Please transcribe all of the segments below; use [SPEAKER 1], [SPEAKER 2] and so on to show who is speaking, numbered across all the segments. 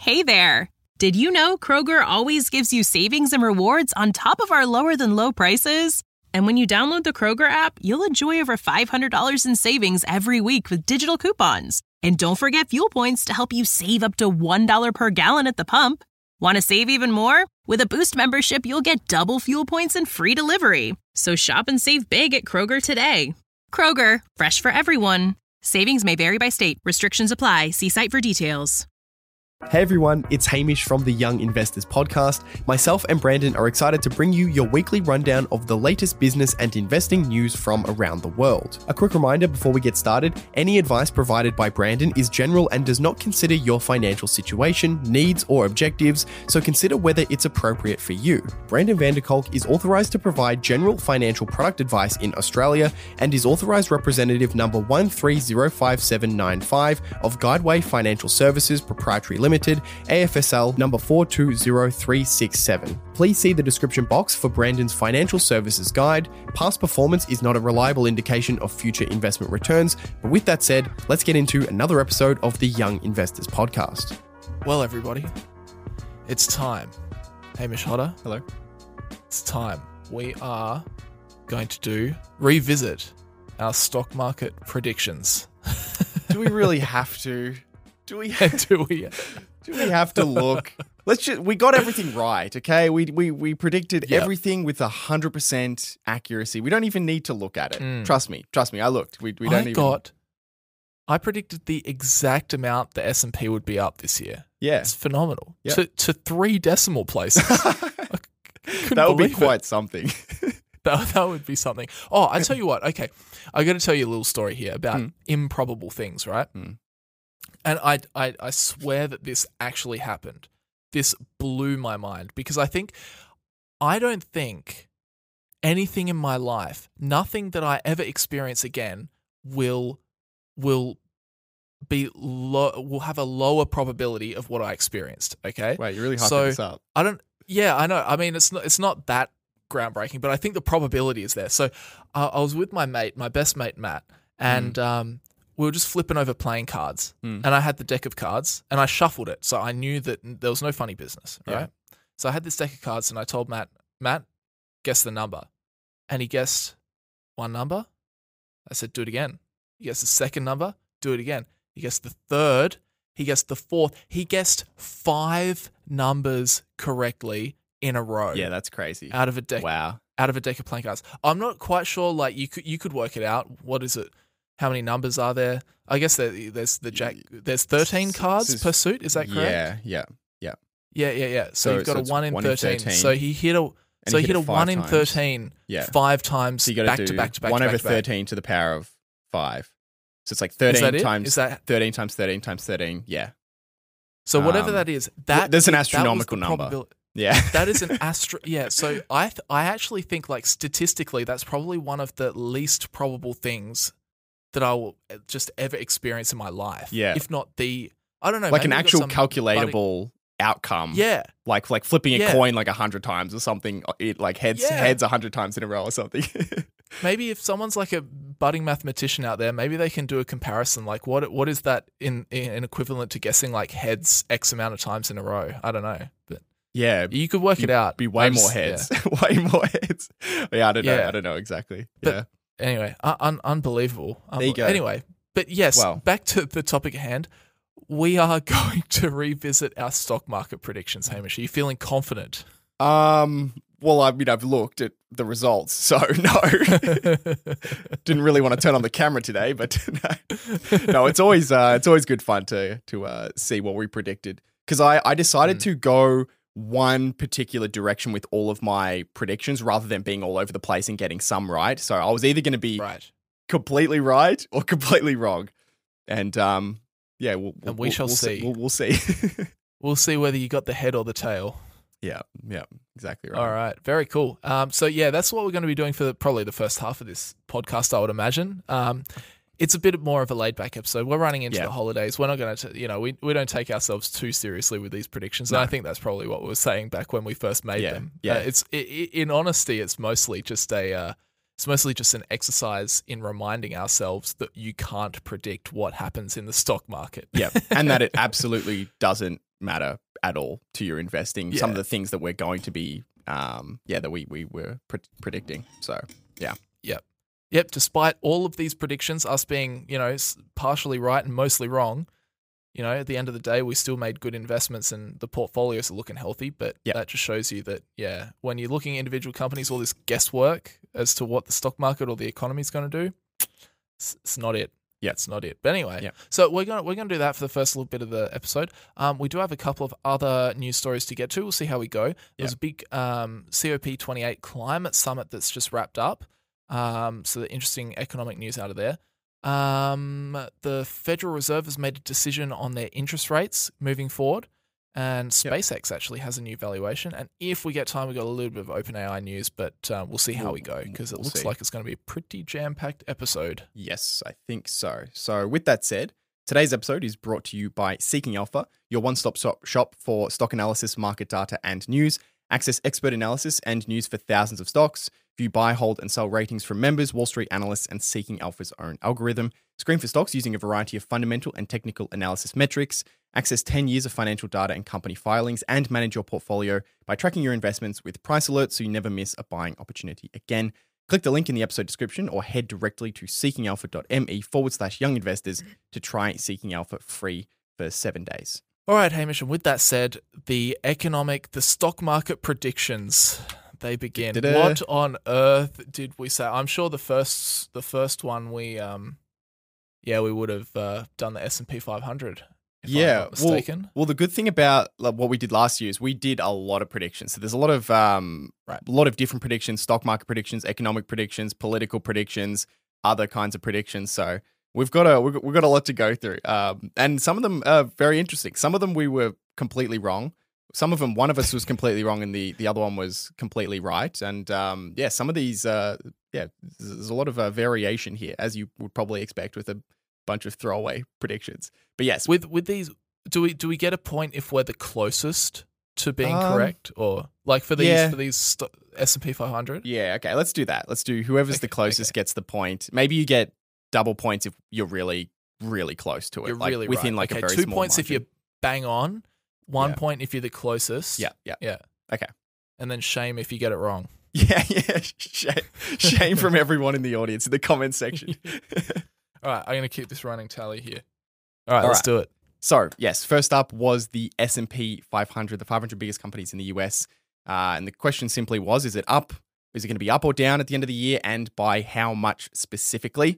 [SPEAKER 1] Hey there! Did you know Kroger always gives you savings and rewards on top of our lower-than-low prices? And when you download the Kroger app, you'll enjoy over $500 in savings every week with digital coupons. And don't forget fuel points to help you save up to $1 per gallon at the pump. Want to save even more? With a Boost membership, you'll get double fuel points and free delivery. So shop and save big at Kroger today. Kroger, fresh for everyone. Savings may vary by state. Restrictions apply. See site for details.
[SPEAKER 2] Hey everyone, it's Hamish from the Young Investors Podcast. Myself and Brandon are excited to bring you your weekly rundown of the latest business and investing news from around the world. A quick reminder before we get started, any advice provided by Brandon is general and does not consider your financial situation, needs, or objectives, so consider whether it's appropriate for you. Brandon Vanderkolk is authorized to provide general financial product advice in Australia and is authorized representative number 130575 of Guideway Financial Services Proprietary Limited, AFSL number 420367. Please see the description box for Brandon's financial services guide. Past performance is not a reliable indication of future investment returns. But with that said, let's get into another episode of the Young Investors Podcast.
[SPEAKER 3] Well, everybody, it's time. Hamish Hodder.
[SPEAKER 2] Hello.
[SPEAKER 3] It's time. We are going to revisit our stock market predictions.
[SPEAKER 2] Do we really have to? Do we
[SPEAKER 3] Do we
[SPEAKER 2] have to look? We got everything right, okay? We predicted everything with 100% accuracy. We don't even need to look at it. Trust me. I looked.
[SPEAKER 3] I predicted the exact amount the S&P would be up this year.
[SPEAKER 2] Yeah.
[SPEAKER 3] It's phenomenal.
[SPEAKER 2] Yep.
[SPEAKER 3] To 3 decimal places.
[SPEAKER 2] That would be quite something.
[SPEAKER 3] That would be something. Oh, I tell you what. Okay, I got to tell you a little story here about improbable things, right? And I swear that this actually happened. This blew my mind because I don't think anything in my life, nothing that I ever experience again will have a lower probability of what I experienced. Okay.
[SPEAKER 2] Wait, you're really hyping this up.
[SPEAKER 3] Yeah, I know. I mean, it's not that groundbreaking, but I think the probability is there. So I was with my best mate Matt, and we were just flipping over playing cards, and I had the deck of cards, and I shuffled it, so I knew that there was no funny business, right? Yeah. So I had this deck of cards, and I told Matt, guess the number. And he guessed one number. I said, do it again. He guessed the second number. Do it again. He guessed the third. He guessed the fourth. He guessed 5 numbers correctly in a row.
[SPEAKER 2] Yeah, that's crazy.
[SPEAKER 3] Out of a deck.
[SPEAKER 2] Wow.
[SPEAKER 3] Out of a deck of playing cards. I'm not quite sure, like, you could work it out. What is it? How many numbers are there? I guess there's the jack. There's 13 cards per suit. Is that correct?
[SPEAKER 2] Yeah.
[SPEAKER 3] So you've got a 1 in 13. So he hit a 1 in 13 5 times
[SPEAKER 2] so
[SPEAKER 3] back to back.
[SPEAKER 2] 1 over 13 to the power of 5. So it's like 13 times 13 times 13 times 13. Yeah.
[SPEAKER 3] So whatever that is,
[SPEAKER 2] there's an astronomical number. Yeah.
[SPEAKER 3] That is an yeah. So I actually think, like, statistically, that's probably one of the least probable things that I will just ever experience in my life.
[SPEAKER 2] Yeah.
[SPEAKER 3] If not I don't know.
[SPEAKER 2] Like an actual calculatable outcome.
[SPEAKER 3] Yeah.
[SPEAKER 2] Like flipping a coin like 100 times or something. It like heads 100 times in a row or something.
[SPEAKER 3] Maybe if someone's like a budding mathematician out there, maybe they can do a comparison. Like what is that in equivalent to guessing like heads X amount of times in a row? I don't know. But
[SPEAKER 2] yeah,
[SPEAKER 3] you could work it out.
[SPEAKER 2] Be way more heads. Yeah. Way more heads. Yeah, I don't know. I don't know exactly.
[SPEAKER 3] But anyway, unbelievable.
[SPEAKER 2] There you go.
[SPEAKER 3] Anyway, but yes, back to the topic at hand. We are going to revisit our stock market predictions, Hamish. Are you feeling confident?
[SPEAKER 2] Well, I mean, I've looked at the results, so no. Didn't really want to turn on the camera today, but no, it's always good fun to see what we predicted, because I decided to go one particular direction with all of my predictions rather than being all over the place and getting some right. So I was either going to be completely right or completely wrong, and we shall see. We'll see.
[SPEAKER 3] We'll see whether you got the head or the tail.
[SPEAKER 2] Yeah, exactly right.
[SPEAKER 3] All right, very cool. So that's what we're going to be doing for probably the first half of this podcast, I would imagine. It's a bit more of a laid-back episode. We're running into the holidays. We're not going to, we don't take ourselves too seriously with these predictions. No. And I think that's probably what we were saying back when we first made them. Yeah. In honesty, it's mostly just an exercise in reminding ourselves that you can't predict what happens in the stock market.
[SPEAKER 2] Yeah, and that it absolutely doesn't matter at all to your investing.
[SPEAKER 3] Yeah.
[SPEAKER 2] Some of the things that we're going to be, that we were predicting. So, yeah.
[SPEAKER 3] Yep. Despite all of these predictions, us being, partially right and mostly wrong, at the end of the day, we still made good investments and the portfolios are looking healthy. But that just shows you that, when you're looking at individual companies, all this guesswork as to what the stock market or the economy is going to do, it's not it. Yeah, it's not it. But anyway, so we're gonna do that for the first little bit of the episode. We do have a couple of other news stories to get to. We'll see how we go. There's a big COP28 climate summit that's just wrapped up. So the interesting economic news out of there. The Federal Reserve has made a decision on their interest rates moving forward, and SpaceX actually has a new valuation. And if we get time, we've got a little bit of OpenAI news, but we'll see how we go because it looks like it's going to be a pretty jam-packed episode.
[SPEAKER 2] Yes, I think so. So with that said, today's episode is brought to you by Seeking Alpha, your one-stop shop for stock analysis, market data, and news. Access expert analysis and news for thousands of stocks. View buy, hold, and sell ratings from members, Wall Street analysts, and Seeking Alpha's own algorithm. Screen for stocks using a variety of fundamental and technical analysis metrics. Access 10 years of financial data and company filings, and manage your portfolio by tracking your investments with price alerts so you never miss a buying opportunity again. Click the link in the episode description or head directly to seekingalpha.me/young investors to try Seeking Alpha free for 7 days.
[SPEAKER 3] All right, Hamish, and with that said, the stock market predictions, they begin. What on earth did we say? I'm sure the first one we would have done the S&P 500. If I'm not mistaken.
[SPEAKER 2] Well, the good thing about what we did last year is we did a lot of predictions. So there's a lot of different predictions: stock market predictions, economic predictions, political predictions, other kinds of predictions. So we've got a lot to go through, and some of them are very interesting. Some of them we were completely wrong. Some of them, one of us was completely wrong, and the other one was completely right. And some of these, there's a lot of variation here, as you would probably expect with a bunch of throwaway predictions. But yes,
[SPEAKER 3] with these, do we get a point if we're the closest to being correct, or like for these S&P 500?
[SPEAKER 2] Yeah, okay, let's do that. Let's do whoever's the closest gets the point. Maybe you get double points if you're really, really close to it.
[SPEAKER 3] You're
[SPEAKER 2] like
[SPEAKER 3] really
[SPEAKER 2] within
[SPEAKER 3] right.
[SPEAKER 2] like a very
[SPEAKER 3] 2
[SPEAKER 2] small
[SPEAKER 3] points
[SPEAKER 2] margin.
[SPEAKER 3] if you're bang on. 1 point if you're the closest.
[SPEAKER 2] Yeah. Okay.
[SPEAKER 3] And then shame if you get it wrong.
[SPEAKER 2] Yeah. Shame from everyone in the audience in the comments section.
[SPEAKER 3] All right, I'm going to keep this running tally here. All right, let's do it.
[SPEAKER 2] So, yes, first up was the S&P 500, the 500 biggest companies in the US. And the question simply was, is it up? Is it going to be up or down at the end of the year? And by how much specifically?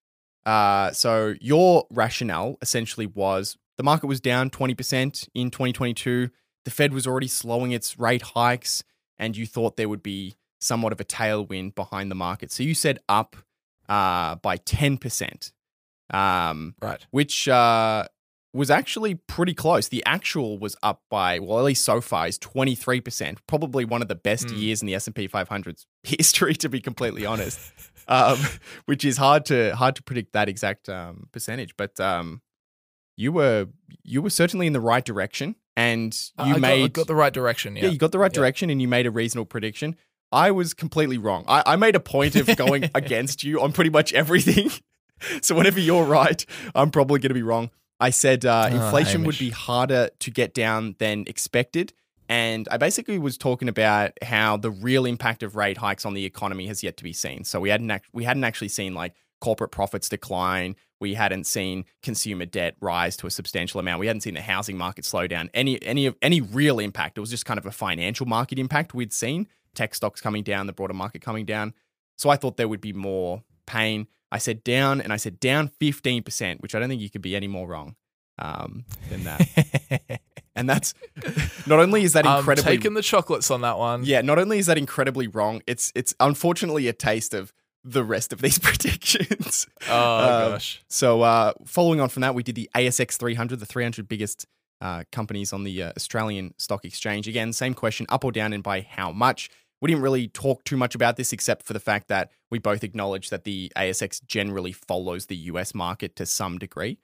[SPEAKER 2] So your rationale essentially was the market was down 20% in 2022. The Fed was already slowing its rate hikes, and you thought there would be somewhat of a tailwind behind the market. So you said up by 10%,
[SPEAKER 3] right?
[SPEAKER 2] Which was actually pretty close. The actual was up by, well, at least so far, is 23%. Probably one of the best years in the S&P 500's history, to be completely honest. Which is hard to predict that exact percentage. But you were certainly in the right direction, and I
[SPEAKER 3] got the right direction.
[SPEAKER 2] Yeah, you got the right direction, and you made a reasonable prediction. I was completely wrong. I made a point of going against you on pretty much everything. So whenever you're right, I'm probably going to be wrong. I said inflation would be harder to get down than expected. And I basically was talking about how the real impact of rate hikes on the economy has yet to be seen. So we hadn't actually seen like corporate profits decline. We hadn't seen consumer debt rise to a substantial amount. We hadn't seen the housing market slow down. Any real impact. It was just kind of a financial market impact we'd seen. Tech stocks coming down, the broader market coming down. So I thought there would be more pain. I said down, and I said down 15%, which I don't think you could be any more wrong than that. And that's not only is that incredibly
[SPEAKER 3] taking the chocolates on that one.
[SPEAKER 2] Yeah, not only is that incredibly wrong, it's unfortunately a taste of the rest of these predictions.
[SPEAKER 3] Oh gosh.
[SPEAKER 2] So following on from that, we did the ASX 300, the 300 biggest companies on the Australian Stock Exchange. Again, same question, up or down, and by how much? We didn't really talk too much about this except for the fact that we both acknowledge that the ASX generally follows the US market to some degree.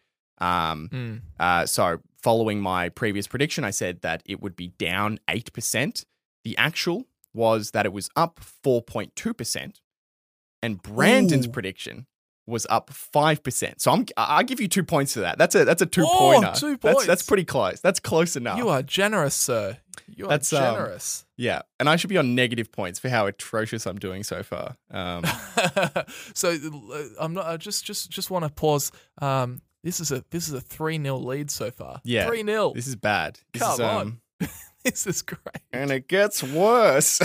[SPEAKER 2] So following my previous prediction, I said that it would be down 8%. The actual was that it was up 4.2%. And Brandon's prediction was up 5%. So I'll give you 2 points for that. That's a 2-pointer.
[SPEAKER 3] 2 points.
[SPEAKER 2] That's pretty close. That's close enough.
[SPEAKER 3] You are generous, sir. You are generous.
[SPEAKER 2] Yeah, and I should be on negative points for how atrocious I'm doing so far.
[SPEAKER 3] So I'm not. I just want to pause. This is a 3-0 lead so far.
[SPEAKER 2] Yeah,
[SPEAKER 3] 3-0.
[SPEAKER 2] This is bad.
[SPEAKER 3] Come on. This is great.
[SPEAKER 2] And it gets worse.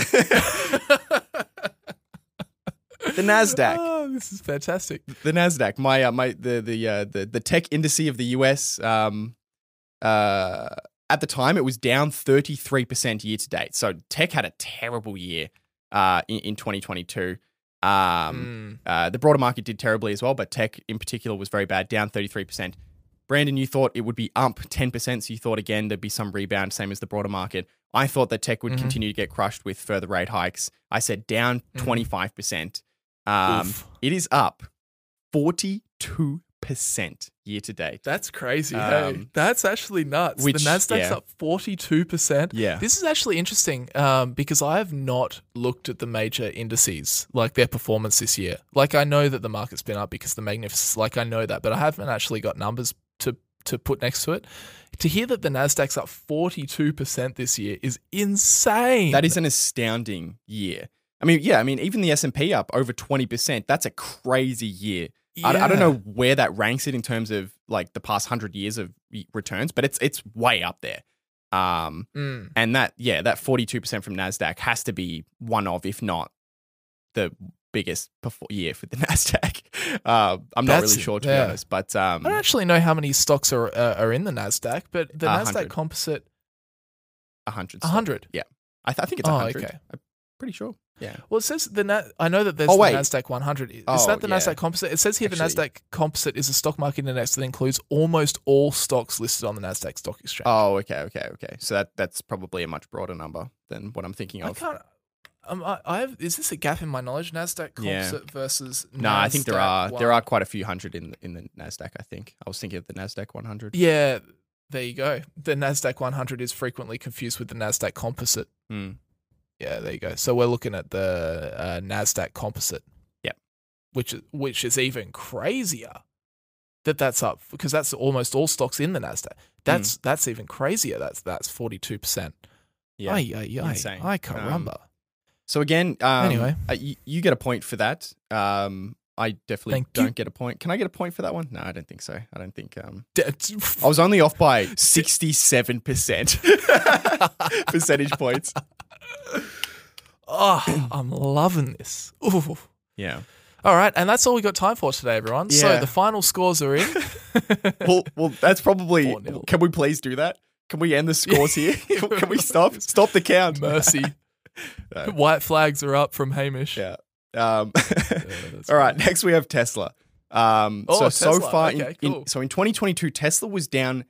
[SPEAKER 2] The Nasdaq.
[SPEAKER 3] Oh, this is fantastic.
[SPEAKER 2] The Nasdaq. The tech indice of the US. At the time, it was down 33% year to date. So tech had a terrible year in 2022. The broader market did terribly as well, but tech in particular was very bad, down 33%. Brandon, you thought it would be up 10%, so you thought again there'd be some rebound, same as the broader market. I thought that tech would continue to get crushed with further rate hikes. I said down 25%. It is up 42% year to date.
[SPEAKER 3] That's crazy. Hey, that's actually nuts. The Nasdaq's up 42%.
[SPEAKER 2] Yeah.
[SPEAKER 3] This is actually interesting because I have not looked at the major indices, like their performance this year. Like I know that the market's been up because the Magnificent, like I know that, but I haven't actually got numbers to put next to it. To hear that the Nasdaq's up 42% this year is insane.
[SPEAKER 2] That is an astounding year. I mean, even the S&P up over 20%. That's a crazy year. Yeah. I don't know where that ranks it in terms of like the past 100 years of returns, but it's way up there. And that 42% from Nasdaq has to be one of, if not the biggest year for the Nasdaq. I'm not really sure, to be honest, but
[SPEAKER 3] I don't actually know how many stocks are in the Nasdaq, but the Nasdaq Composite
[SPEAKER 2] 100.
[SPEAKER 3] 100.
[SPEAKER 2] Yeah, I think it's 100.
[SPEAKER 3] Okay.
[SPEAKER 2] I'm pretty sure. Yeah.
[SPEAKER 3] Well, it says I know that there's the Nasdaq 100. Is that the Nasdaq Composite? It says here the Nasdaq Composite is a stock market index that includes almost all stocks listed on the Nasdaq Stock Exchange.
[SPEAKER 2] Oh, okay. So that's probably a much broader number than what I'm thinking of.
[SPEAKER 3] Is this a gap in my knowledge? Nasdaq Composite versus Nasdaq.
[SPEAKER 2] No, I think there are quite a few hundred in the Nasdaq. I think I was thinking of the Nasdaq 100.
[SPEAKER 3] Yeah, there you go. The Nasdaq 100 is frequently confused with the Nasdaq Composite. Yeah, there you go. So we're looking at the Nasdaq Composite.
[SPEAKER 2] Yep.
[SPEAKER 3] Which is even crazier that's up because that's almost all stocks in the Nasdaq. That's even crazier. That's 42%.
[SPEAKER 2] Yeah,
[SPEAKER 3] insane. Ay caramba.
[SPEAKER 2] So again,
[SPEAKER 3] anyway,
[SPEAKER 2] you get a point for that. I definitely don't get a point. Can I get a point for that one? No, I don't think so. I don't think. I was only off by 67% percentage points.
[SPEAKER 3] Oh, I'm loving this. Ooh.
[SPEAKER 2] Yeah.
[SPEAKER 3] All right, and that's all we got time for today, everyone. Yeah. So the final scores are in.
[SPEAKER 2] well, that's probably. 4-0. Can we please do that? Can we end the scores here? Can we stop the count?
[SPEAKER 3] Mercy. White flags are up from Hamish.
[SPEAKER 2] Yeah. All right. Next, we have Tesla. So far,
[SPEAKER 3] okay, cool.
[SPEAKER 2] in 2022, Tesla was down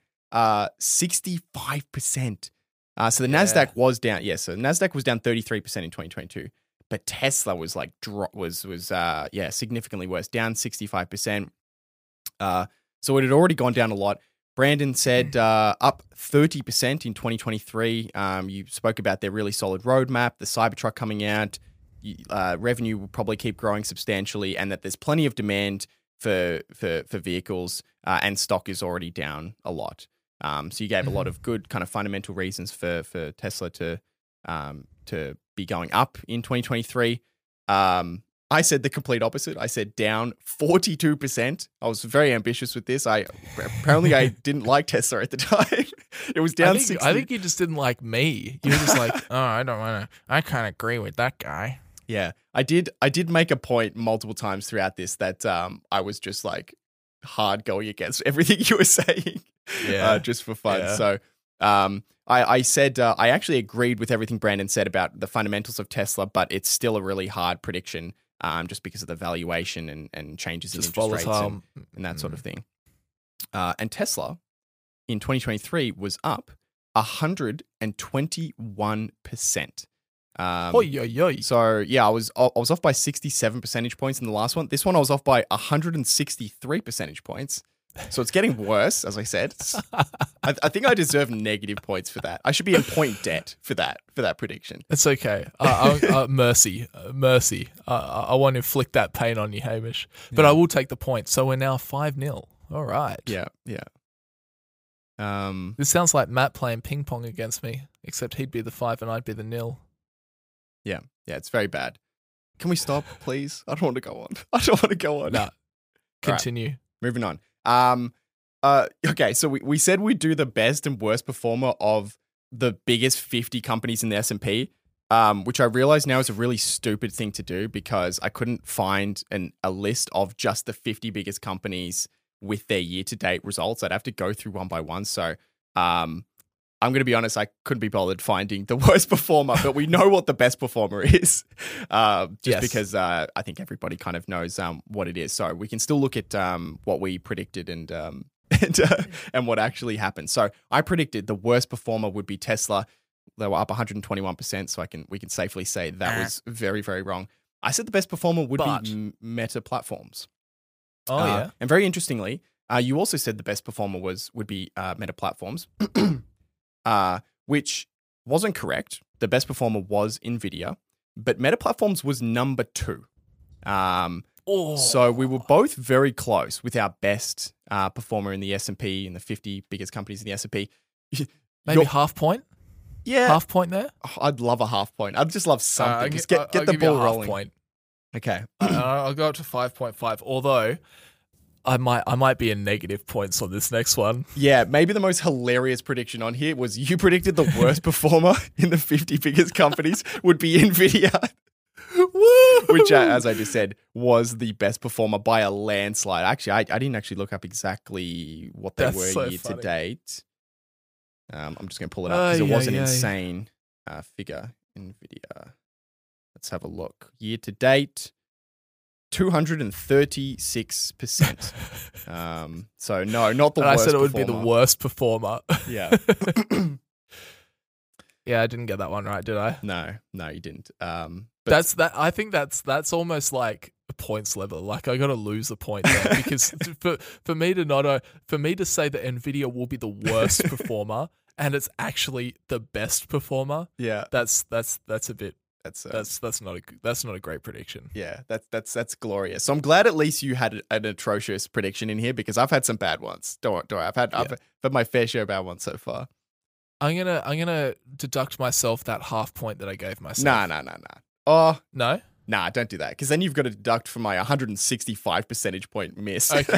[SPEAKER 2] 65%. So the Nasdaq was down. Yeah, so Nasdaq was down 33% in 2022, but Tesla was like significantly worse, down 65%. So it had already gone down a lot. Brandon said up 30% in 2023. You spoke about their really solid roadmap, the Cybertruck coming out. Revenue will probably keep growing substantially, and that there's plenty of demand for vehicles, and stock is already down a lot. So you gave a lot of good kind of fundamental reasons for Tesla to be going up in 2023. I said the complete opposite. I said down 42%. I was very ambitious with this. Apparently I didn't like Tesla at the time. It was down 60.
[SPEAKER 3] I think you just didn't like me. You were just like, oh, I don't want to. I kind of agree with that guy.
[SPEAKER 2] Yeah, I did make a point multiple times throughout this that I was just like hard going against everything you were saying, just for fun. Yeah. So I said I actually agreed with everything Brandon said about the fundamentals of Tesla, but it's still a really hard prediction just because of the valuation and changes just in interest rates and that sort of thing. And Tesla in 2023 was up 121%. So yeah, I was off by 67 percentage points in the last one. This one I was off by 163 percentage points. So it's getting worse, as I said. I think I deserve negative points for that. I should be in point debt for that prediction.
[SPEAKER 3] It's okay. Mercy. I won't inflict that pain on you, Hamish. But I will take the point. So we're now 5-0. All right.
[SPEAKER 2] Yeah.
[SPEAKER 3] This sounds like Matt playing ping pong against me, except he'd be the 5 and I'd be the 0.
[SPEAKER 2] Yeah, it's very bad. Can we stop, please? I don't want to go on.
[SPEAKER 3] No. Continue.
[SPEAKER 2] Right, moving on. Okay, so we said we'd do the best and worst performer of the biggest 50 companies in the S&P, which I realize now is a really stupid thing to do because I couldn't find a list of just the 50 biggest companies with their year-to-date results. I'd have to go through one by one. So I'm going to be honest, I couldn't be bothered finding the worst performer, but we know what the best performer is because I think everybody kind of knows what it is. So we can still look at what we predicted and what actually happened. So I predicted the worst performer would be Tesla. They were up 121%, so we can safely say that was very, very wrong. I said the best performer would be Meta Platforms.
[SPEAKER 3] Oh, yeah.
[SPEAKER 2] And very interestingly, you also said the best performer would be Meta Platforms. Which wasn't correct. The best performer was NVIDIA, but Meta Platforms was number 2. So we were both very close with our best performer in the S&P, in the 50 biggest companies in the S&P.
[SPEAKER 3] Maybe half point?
[SPEAKER 2] Yeah.
[SPEAKER 3] Half point there?
[SPEAKER 2] Oh, I'd love a half point. I'd just love something. Just get
[SPEAKER 3] I'll
[SPEAKER 2] the
[SPEAKER 3] give you
[SPEAKER 2] ball
[SPEAKER 3] a half
[SPEAKER 2] rolling.
[SPEAKER 3] Point.
[SPEAKER 2] Okay.
[SPEAKER 3] I'll go up to 5.5, although I might be in negative points on this next one.
[SPEAKER 2] Yeah, maybe the most hilarious prediction on here was you predicted the worst performer in the 50 biggest companies would be NVIDIA. Which, as I just said, was the best performer by a landslide. Actually, I didn't actually look up exactly what they were year to date. I'm just going to pull it up because it was an insane figure. NVIDIA. Let's have a look. Year to date. 236%. So no, not the worst.
[SPEAKER 3] I said it would
[SPEAKER 2] performer.
[SPEAKER 3] be the worst performer.
[SPEAKER 2] Yeah.
[SPEAKER 3] Yeah, I didn't get that one right, did I?
[SPEAKER 2] No, you didn't.
[SPEAKER 3] I think that's almost like a points level. Like I got to lose a point there because for me to say that Nvidia will be the worst performer and it's actually the best performer.
[SPEAKER 2] Yeah.
[SPEAKER 3] That's a bit.
[SPEAKER 2] That's
[SPEAKER 3] not a great prediction.
[SPEAKER 2] Yeah, that's glorious. So I'm glad at least you had an atrocious prediction in here because I've had some bad ones. Don't worry. I've had my fair share of bad ones so far.
[SPEAKER 3] I'm gonna deduct myself that half point that I gave myself.
[SPEAKER 2] Nah. Oh
[SPEAKER 3] no.
[SPEAKER 2] Nah, don't do that because then you've got to deduct from my 165 percentage point miss.
[SPEAKER 3] Okay,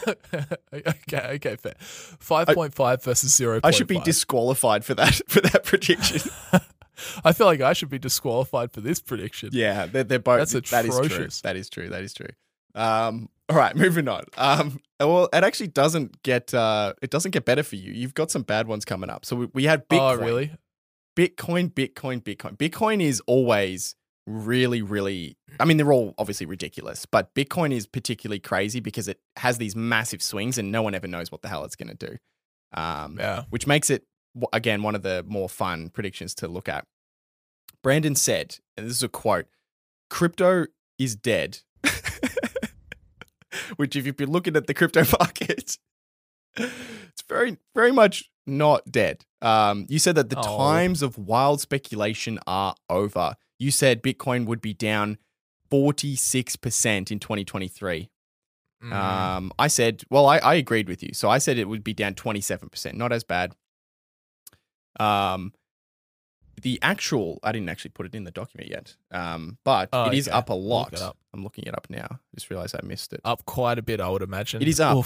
[SPEAKER 3] fair. 5.5 versus 0.5.
[SPEAKER 2] I should be disqualified for that prediction.
[SPEAKER 3] I feel like I should be disqualified for this prediction.
[SPEAKER 2] Yeah, they're both.
[SPEAKER 3] That's atrocious.
[SPEAKER 2] That is true. All right, moving on. Well, it actually doesn't get better for you. You've got some bad ones coming up. So we had Bitcoin.
[SPEAKER 3] Oh, really?
[SPEAKER 2] Bitcoin. Bitcoin is always really, really. I mean, they're all obviously ridiculous, but Bitcoin is particularly crazy because it has these massive swings and no one ever knows what the hell it's going to do. Which makes it, again, one of the more fun predictions to look at. Brandon said, and this is a quote, "Crypto is dead." Which, if you've been looking at the crypto market, it's very, very much not dead. You said that the times of wild speculation are over. You said Bitcoin would be down 46% in 2023. I said, well, I agreed with you. So I said it would be down 27%. Not as bad. The actual, I didn't actually put it in the document yet, but it is up a lot. I'm looking it up now. Just realized I missed it.
[SPEAKER 3] Up quite a bit, I would imagine.
[SPEAKER 2] It is up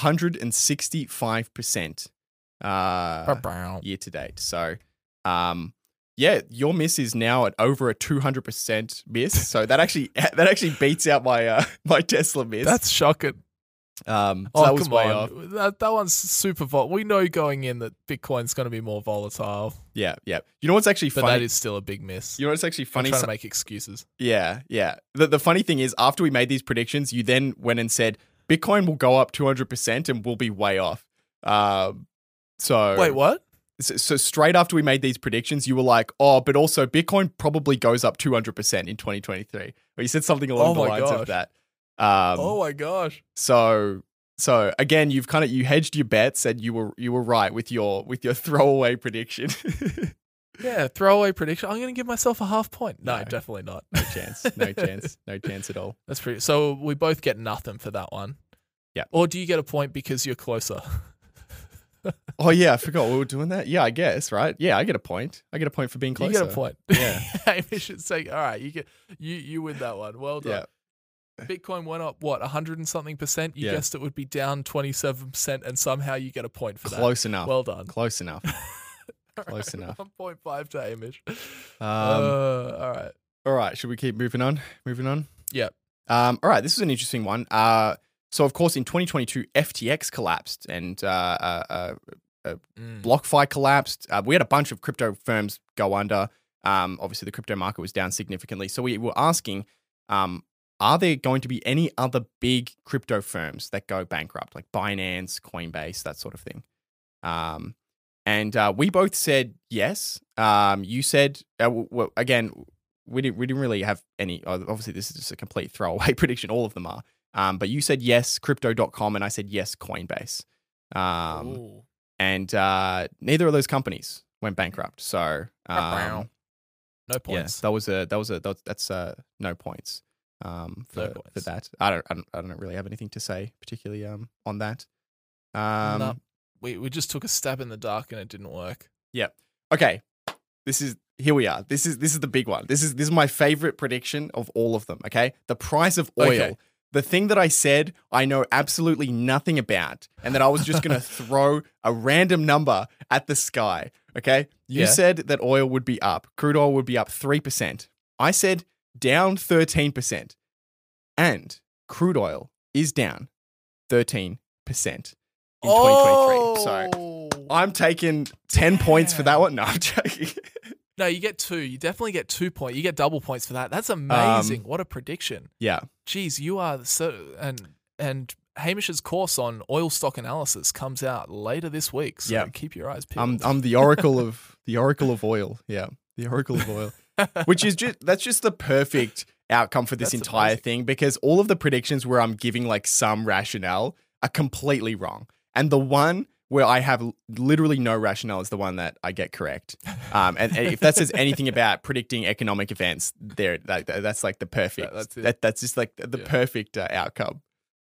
[SPEAKER 2] 165% year to date. So, your miss is now at over a 200% miss. So that actually beats out my my Tesla miss.
[SPEAKER 3] That's shocking.
[SPEAKER 2] So that was way off.
[SPEAKER 3] That one's super volatile. We know going in that Bitcoin's going to be more volatile.
[SPEAKER 2] Yeah. You know what's actually funny?
[SPEAKER 3] But that is still a big miss.
[SPEAKER 2] You know what's actually funny?
[SPEAKER 3] I'm trying to make excuses.
[SPEAKER 2] Yeah. The funny thing is, after we made these predictions, you then went and said Bitcoin will go up 200% and we'll be way off. So
[SPEAKER 3] wait, what?
[SPEAKER 2] So straight after we made these predictions, you were like, "Oh, but also Bitcoin probably goes up 200% in 2023." Or you said something along the lines of that.
[SPEAKER 3] Oh my gosh!
[SPEAKER 2] So So again, you hedged your bets, and you were right with your throwaway prediction.
[SPEAKER 3] Yeah, throwaway prediction. I'm going to give myself a half point. No, definitely not.
[SPEAKER 2] No chance. No chance. No chance at all.
[SPEAKER 3] That's pretty. So we both get nothing for that one.
[SPEAKER 2] Yeah.
[SPEAKER 3] Or do you get a point because you're closer?
[SPEAKER 2] Oh yeah, I forgot we were doing that. Yeah, I guess, right? Yeah, I get a point. I get a point for being closer.
[SPEAKER 3] You get a point.
[SPEAKER 2] Yeah.
[SPEAKER 3] Hamish should say, all right, you win that one. Well done.
[SPEAKER 2] Yeah.
[SPEAKER 3] Bitcoin went up, 100 and something percent? You guessed it would be down 27%, and somehow you get a point for that.
[SPEAKER 2] Close enough.
[SPEAKER 3] Well done.
[SPEAKER 2] Close enough. Close enough.
[SPEAKER 3] 1.5 to Hamish.
[SPEAKER 2] All
[SPEAKER 3] right.
[SPEAKER 2] All right. Should we keep moving on?
[SPEAKER 3] Yep.
[SPEAKER 2] All right. This is an interesting one. So, of course, in 2022, FTX collapsed and BlockFi collapsed. We had a bunch of crypto firms go under. Obviously, the crypto market was down significantly. So we were asking, are there going to be any other big crypto firms that go bankrupt, like Binance, Coinbase, that sort of thing? And we both said yes. You said, again, we didn't really have any. Obviously, this is just a complete throwaway prediction. All of them are. But you said yes, Crypto.com, and I said yes, Coinbase. And neither of those companies went bankrupt. So
[SPEAKER 3] no points.
[SPEAKER 2] Yeah, that's no points. For that. I don't really have anything to say particularly on that.
[SPEAKER 3] No, we just took a stab in the dark and it didn't work.
[SPEAKER 2] Yeah. Okay. Here we are. This is the big one. This is my favorite prediction of all of them. Okay. The price of oil.
[SPEAKER 3] Okay.
[SPEAKER 2] The thing that I said I know absolutely nothing about, and that I was just going to throw a random number at the sky. Okay. You said that oil would be up. Crude oil would be up 3%. I said down 13%. And crude oil is down 13% in 2023. So I'm taking 10 points for that one. No, I'm joking.
[SPEAKER 3] No, you get 2. You definitely get 2 points. You get double points for that. That's amazing. What a prediction.
[SPEAKER 2] Yeah.
[SPEAKER 3] Jeez, you are so and Hamish's course on oil stock analysis comes out later this week. So keep your eyes peeled.
[SPEAKER 2] I'm the oracle of oil. Yeah. The oracle of oil. Which is that's just the perfect outcome for this entire thing, because all of the predictions where I'm giving like some rationale are completely wrong. And the one where I have literally no rationale is the one that I get correct. And if that says anything about predicting economic events, that's like the perfect. That's just like the perfect outcome.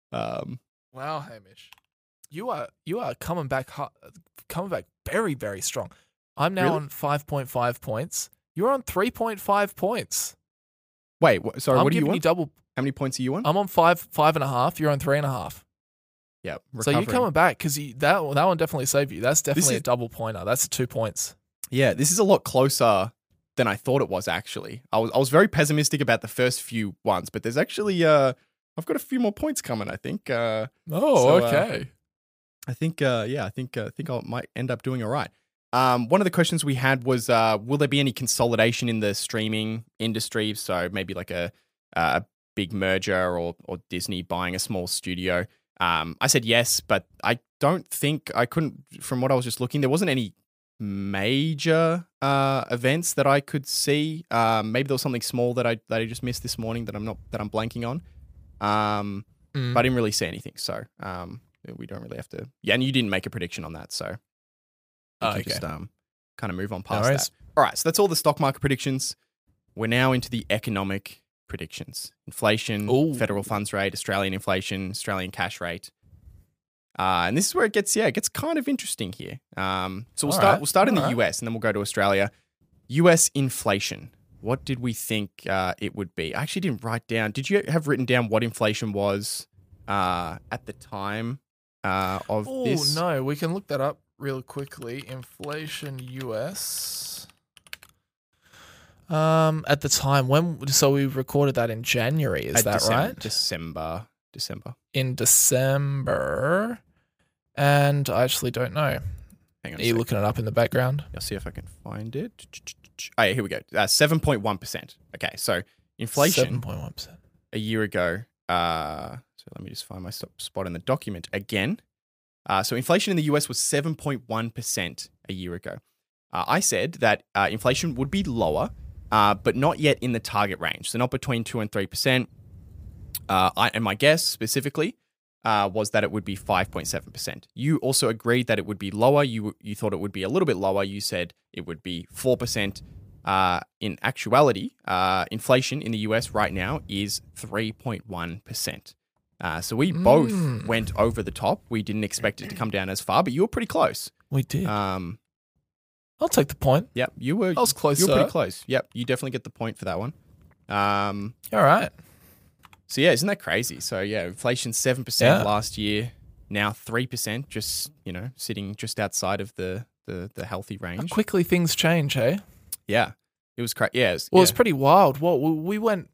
[SPEAKER 3] Wow, Hamish, you are coming back very, very strong. I'm now on 5.5 points. You're on 3.5 points.
[SPEAKER 2] Wait, sorry. What are you on?
[SPEAKER 3] Double.
[SPEAKER 2] How many points are you on?
[SPEAKER 3] I'm on 5.5. You're on 3.5.
[SPEAKER 2] Yeah.
[SPEAKER 3] So you're coming back because that one definitely saved you. That's definitely a double pointer. That's 2 points.
[SPEAKER 2] Yeah, this is a lot closer than I thought it was. Actually, I was very pessimistic about the first few ones, but there's actually I've got a few more points coming. I think.
[SPEAKER 3] Okay.
[SPEAKER 2] I think I might end up doing all right. One of the questions we had was, will there be any consolidation in the streaming industry? So maybe like a big merger or Disney buying a small studio. I said yes, but I don't think from what I was just looking, there wasn't any major events that I could see. Maybe there was something small that I just missed this morning that I'm blanking on. But I didn't really see anything. So we don't really have to. Yeah, and you didn't make a prediction on that, so.
[SPEAKER 3] Okay.
[SPEAKER 2] Just kind of move on past that. All right, so that's all the stock market predictions. We're now into the economic predictions. Inflation, federal funds rate, Australian inflation, Australian cash rate. And this is where it gets kind of interesting here. So we'll start in the US and then we'll go to Australia. US inflation. What did we think it would be? I actually didn't write down. Did you have written down what inflation was at the time of this?
[SPEAKER 3] Oh, no, we can look that up real quickly. Inflation US. At the time so we recorded that in January, is that right?
[SPEAKER 2] December.
[SPEAKER 3] In December. And I actually don't know.
[SPEAKER 2] Hang on.
[SPEAKER 3] Are you looking it up in the background?
[SPEAKER 2] I'll see if I can find it. Oh, yeah, here we go. 7.1%. Okay, so inflation
[SPEAKER 3] 7.1%.
[SPEAKER 2] a year ago. So let me just find my spot in the document again. So inflation in the US was 7.1% a year ago. I said that inflation would be lower, but not yet in the target range. So not between 2 and 3%. And my guess specifically was that it would be 5.7%. You also agreed that it would be lower. You thought it would be a little bit lower. You said it would be 4%. In actuality, inflation in the US right now is 3.1%. So we both went over the top. We didn't expect it to come down as far, but you were pretty close.
[SPEAKER 3] We did. I'll take the point.
[SPEAKER 2] Yep, you were.
[SPEAKER 3] I was close.
[SPEAKER 2] You were pretty close. Yep, you definitely get the point for that one.
[SPEAKER 3] All right.
[SPEAKER 2] So yeah, isn't that crazy? So yeah, inflation 7% last year, now 3%. Just sitting just outside of the healthy range.
[SPEAKER 3] How quickly things change, hey?
[SPEAKER 2] Yeah, it was crazy. Yeah,
[SPEAKER 3] it's pretty wild. Well, we went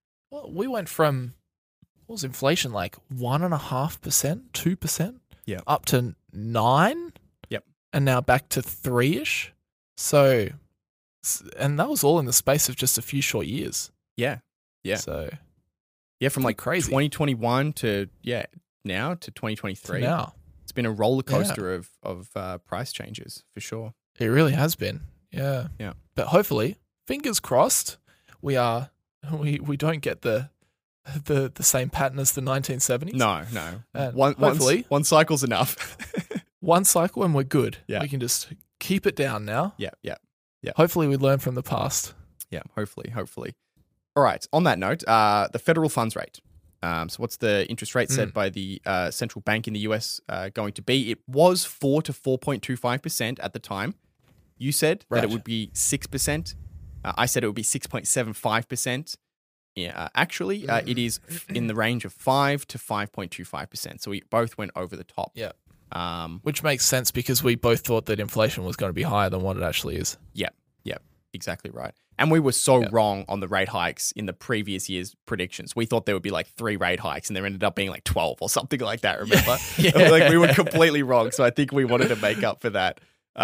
[SPEAKER 3] from what was inflation like 1.5%, 2%, up to 9%, and now back to 3-ish. So, and that was all in the space of just a few short years.
[SPEAKER 2] Yeah.
[SPEAKER 3] So,
[SPEAKER 2] from like
[SPEAKER 3] crazy
[SPEAKER 2] 2021 to now to 2023.
[SPEAKER 3] Now
[SPEAKER 2] it's been a roller coaster of price changes for sure.
[SPEAKER 3] It really has been. Yeah. But hopefully, fingers crossed, we don't get the same pattern as the 1970s.
[SPEAKER 2] No.
[SPEAKER 3] Hopefully,
[SPEAKER 2] one cycle's enough.
[SPEAKER 3] One cycle and we're good.
[SPEAKER 2] Yeah.
[SPEAKER 3] We can just keep it down now.
[SPEAKER 2] Yeah.
[SPEAKER 3] Hopefully we learn from the past.
[SPEAKER 2] Yeah, hopefully. All right. On that note, the federal funds rate. So what's the interest rate set by the central bank in the US going to be? It was 4 to 4.25% at the time. You said that it would be 6%. I said it would be 6.75%. Yeah, actually, it is in the range of 5 to 5.25%. So we both went over the top.
[SPEAKER 3] Yeah. Which makes sense because we both thought that inflation was going to be higher than what it actually is.
[SPEAKER 2] Yeah, exactly right. And we were so wrong on the rate hikes in the previous year's predictions. We thought there would be like 3 rate hikes and there ended up being like 12 or something like that, remember? Like we were completely wrong. So I think we wanted to make up for that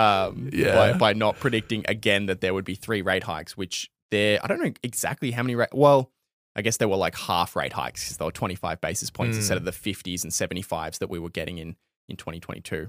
[SPEAKER 2] by not predicting again that there would be 3 rate hikes, which I don't know exactly how many well, I guess there were like half rate hikes because there were 25 basis points instead of the 50s and 75s that we were getting in 2022.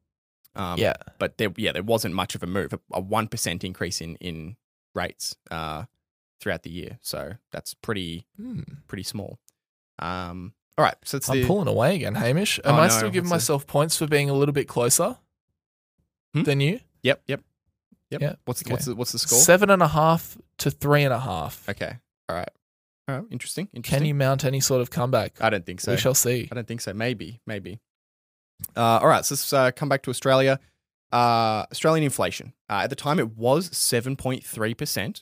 [SPEAKER 2] But there wasn't much of a move, a 1% increase in rates throughout the year. So that's pretty small. All right. So I'm
[SPEAKER 3] pulling away again, Hamish. Am I still giving myself points for being a little bit closer than you?
[SPEAKER 2] Yep. What's the score?
[SPEAKER 3] 7.5 to 3.5.
[SPEAKER 2] Okay. All right. Interesting.
[SPEAKER 3] Can you mount any sort of comeback?
[SPEAKER 2] I don't think so.
[SPEAKER 3] We shall see.
[SPEAKER 2] I don't think so. Maybe. All right, so let's come back to Australia. Australian inflation. At the time, it was 7.3%.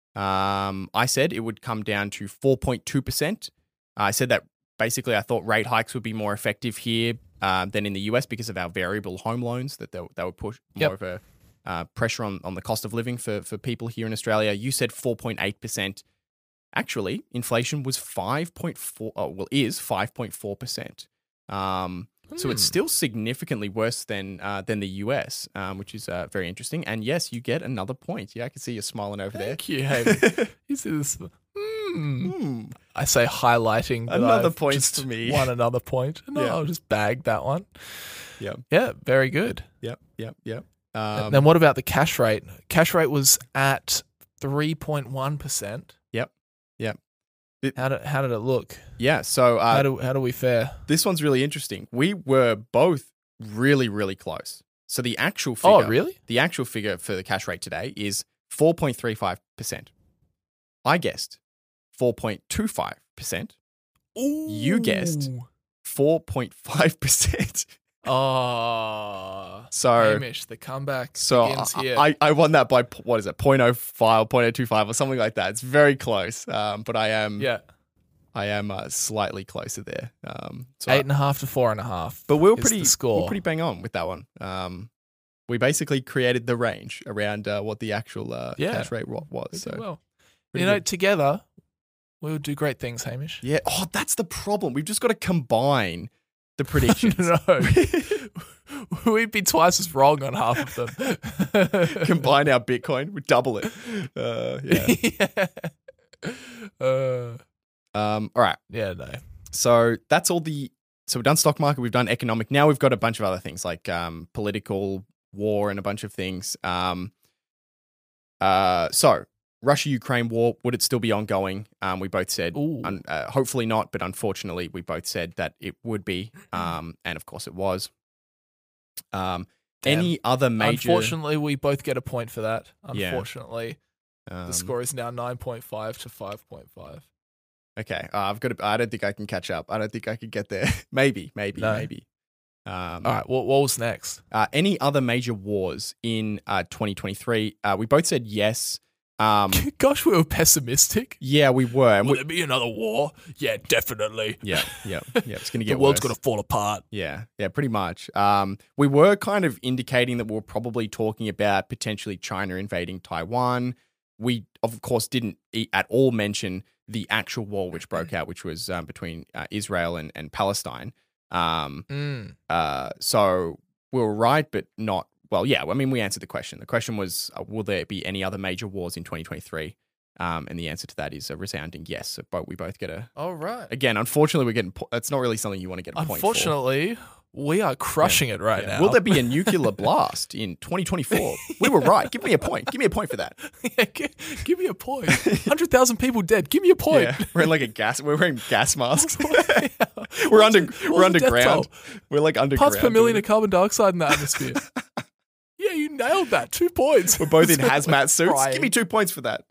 [SPEAKER 2] I said it would come down to 4.2%. I said that basically I thought rate hikes would be more effective here than in the US because of our variable home loans, that they would push more of a pressure on the cost of living for people here in Australia. You said 4.8%. Actually, inflation was 5.4. Is 5.4%. So it's still significantly worse than the US, which is very interesting. And yes, you get another point. Yeah, I can see you smiling over there.
[SPEAKER 3] Thank you, Hayden. You see this? I say highlighting.
[SPEAKER 2] Another point for me.
[SPEAKER 3] Won another point. No, I'll just bag that one. Yeah, very good.
[SPEAKER 2] Yep.
[SPEAKER 3] Then what about the cash rate? Cash rate was at 3.1%.
[SPEAKER 2] Yep.
[SPEAKER 3] How did it look?
[SPEAKER 2] Yeah, so
[SPEAKER 3] how do we fare?
[SPEAKER 2] This one's really interesting. We were both really, really close. So the actual figure.
[SPEAKER 3] Oh, really?
[SPEAKER 2] The actual figure for the cash rate today is 4.35%. I guessed 4.25%. You guessed 4.5%.
[SPEAKER 3] Oh,
[SPEAKER 2] so
[SPEAKER 3] Hamish, the comeback begins here.
[SPEAKER 2] I won that by, what is it, 0.05, 0.025 or something like that. It's very close, but I am slightly closer there. So
[SPEAKER 3] 8.5 to 4.5.
[SPEAKER 2] But we're pretty bang on with that one. We basically created the range around what the actual cash rate was. So
[SPEAKER 3] together we would do great things, Hamish.
[SPEAKER 2] Yeah. Oh, that's the problem. We've just got to combine the predictions.
[SPEAKER 3] No. We'd be twice as wrong on half of them.
[SPEAKER 2] Combine our Bitcoin, we double it. All right.
[SPEAKER 3] Yeah, no.
[SPEAKER 2] So that's all so we've done stock market, we've done economic. Now we've got a bunch of other things like political, war, and a bunch of things. So Russia-Ukraine war, would it still be ongoing? We both said,
[SPEAKER 3] Ooh.
[SPEAKER 2] hopefully not, but unfortunately, we both said that it would be. And of course, it was. Any other major...
[SPEAKER 3] Unfortunately, we both get a point for that.
[SPEAKER 2] Yeah.
[SPEAKER 3] Unfortunately, the score is now 9.5 to 5.5.
[SPEAKER 2] Okay, I don't think I can catch up. I don't think I could get there. maybe.
[SPEAKER 3] No. All right, what was next?
[SPEAKER 2] Any other major wars in 2023? We both said yes.
[SPEAKER 3] Gosh, we were pessimistic.
[SPEAKER 2] Yeah, we were. And
[SPEAKER 3] Will there be another war? Yeah, definitely.
[SPEAKER 2] Yeah. It's going to get
[SPEAKER 3] The world's
[SPEAKER 2] worse.
[SPEAKER 3] going to fall apart.
[SPEAKER 2] Yeah, pretty much. We were kind of indicating that we were probably talking about potentially China invading Taiwan. We, of course, didn't at all mention the actual war which broke out, which was between Israel and Palestine. So we were right, but not. Well, yeah, I mean, we answered the question. The question was, will there be any other major wars in 2023? And the answer to that is a resounding yes. So we both get a...
[SPEAKER 3] All right.
[SPEAKER 2] Again, unfortunately, we're getting... That's not really something you want to get a point for.
[SPEAKER 3] Unfortunately, we are crushing it right now.
[SPEAKER 2] Will there be a nuclear blast in 2024? We were right. Give me a point. Give me a point for that.
[SPEAKER 3] Yeah, give me a point. 100,000 people dead. Give me a point.
[SPEAKER 2] Yeah. We're wearing gas masks.
[SPEAKER 3] Yeah.
[SPEAKER 2] We're
[SPEAKER 3] What's the
[SPEAKER 2] underground.
[SPEAKER 3] death toll?
[SPEAKER 2] We're like underground.
[SPEAKER 3] Parts per million of carbon dioxide in the atmosphere. Yeah, you nailed that. 2 points.
[SPEAKER 2] We're both in hazmat suits.
[SPEAKER 3] Crying.
[SPEAKER 2] Give me 2 points for that.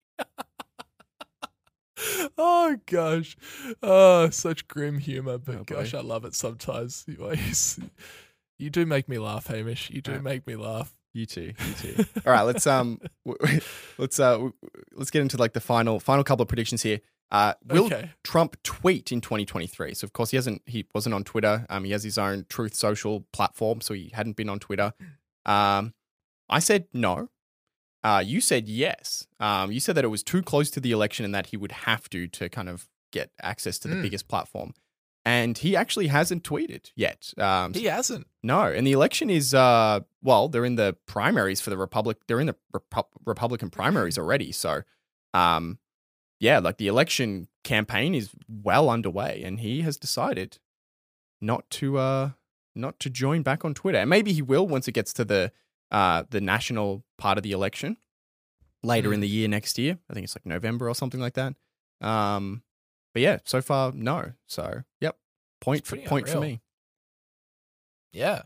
[SPEAKER 3] Oh, gosh. Oh, such grim humor. But
[SPEAKER 2] Oh, boy.
[SPEAKER 3] gosh, I love it sometimes. You do make me laugh, Hamish. You do make me laugh.
[SPEAKER 2] You too. All right, let's get into like the final couple of predictions here. Will Trump tweet in 2023? So of course he wasn't on Twitter. He has his own Truth Social platform, so he hadn't been on Twitter. I said no. You said yes. You said that it was too close to the election and that he would have to kind of get access to the biggest platform. And he actually hasn't tweeted yet.
[SPEAKER 3] He hasn't.
[SPEAKER 2] No, and the election is they're in the primaries for the They're in the Republican primaries already. So, like the election campaign is well underway, and he has decided not to join back on Twitter. And maybe he will once it gets to the national part of the election later in the year next year. I think it's like November or something like that. But yeah, so far, no. So, yep. Point for me.
[SPEAKER 3] Yeah.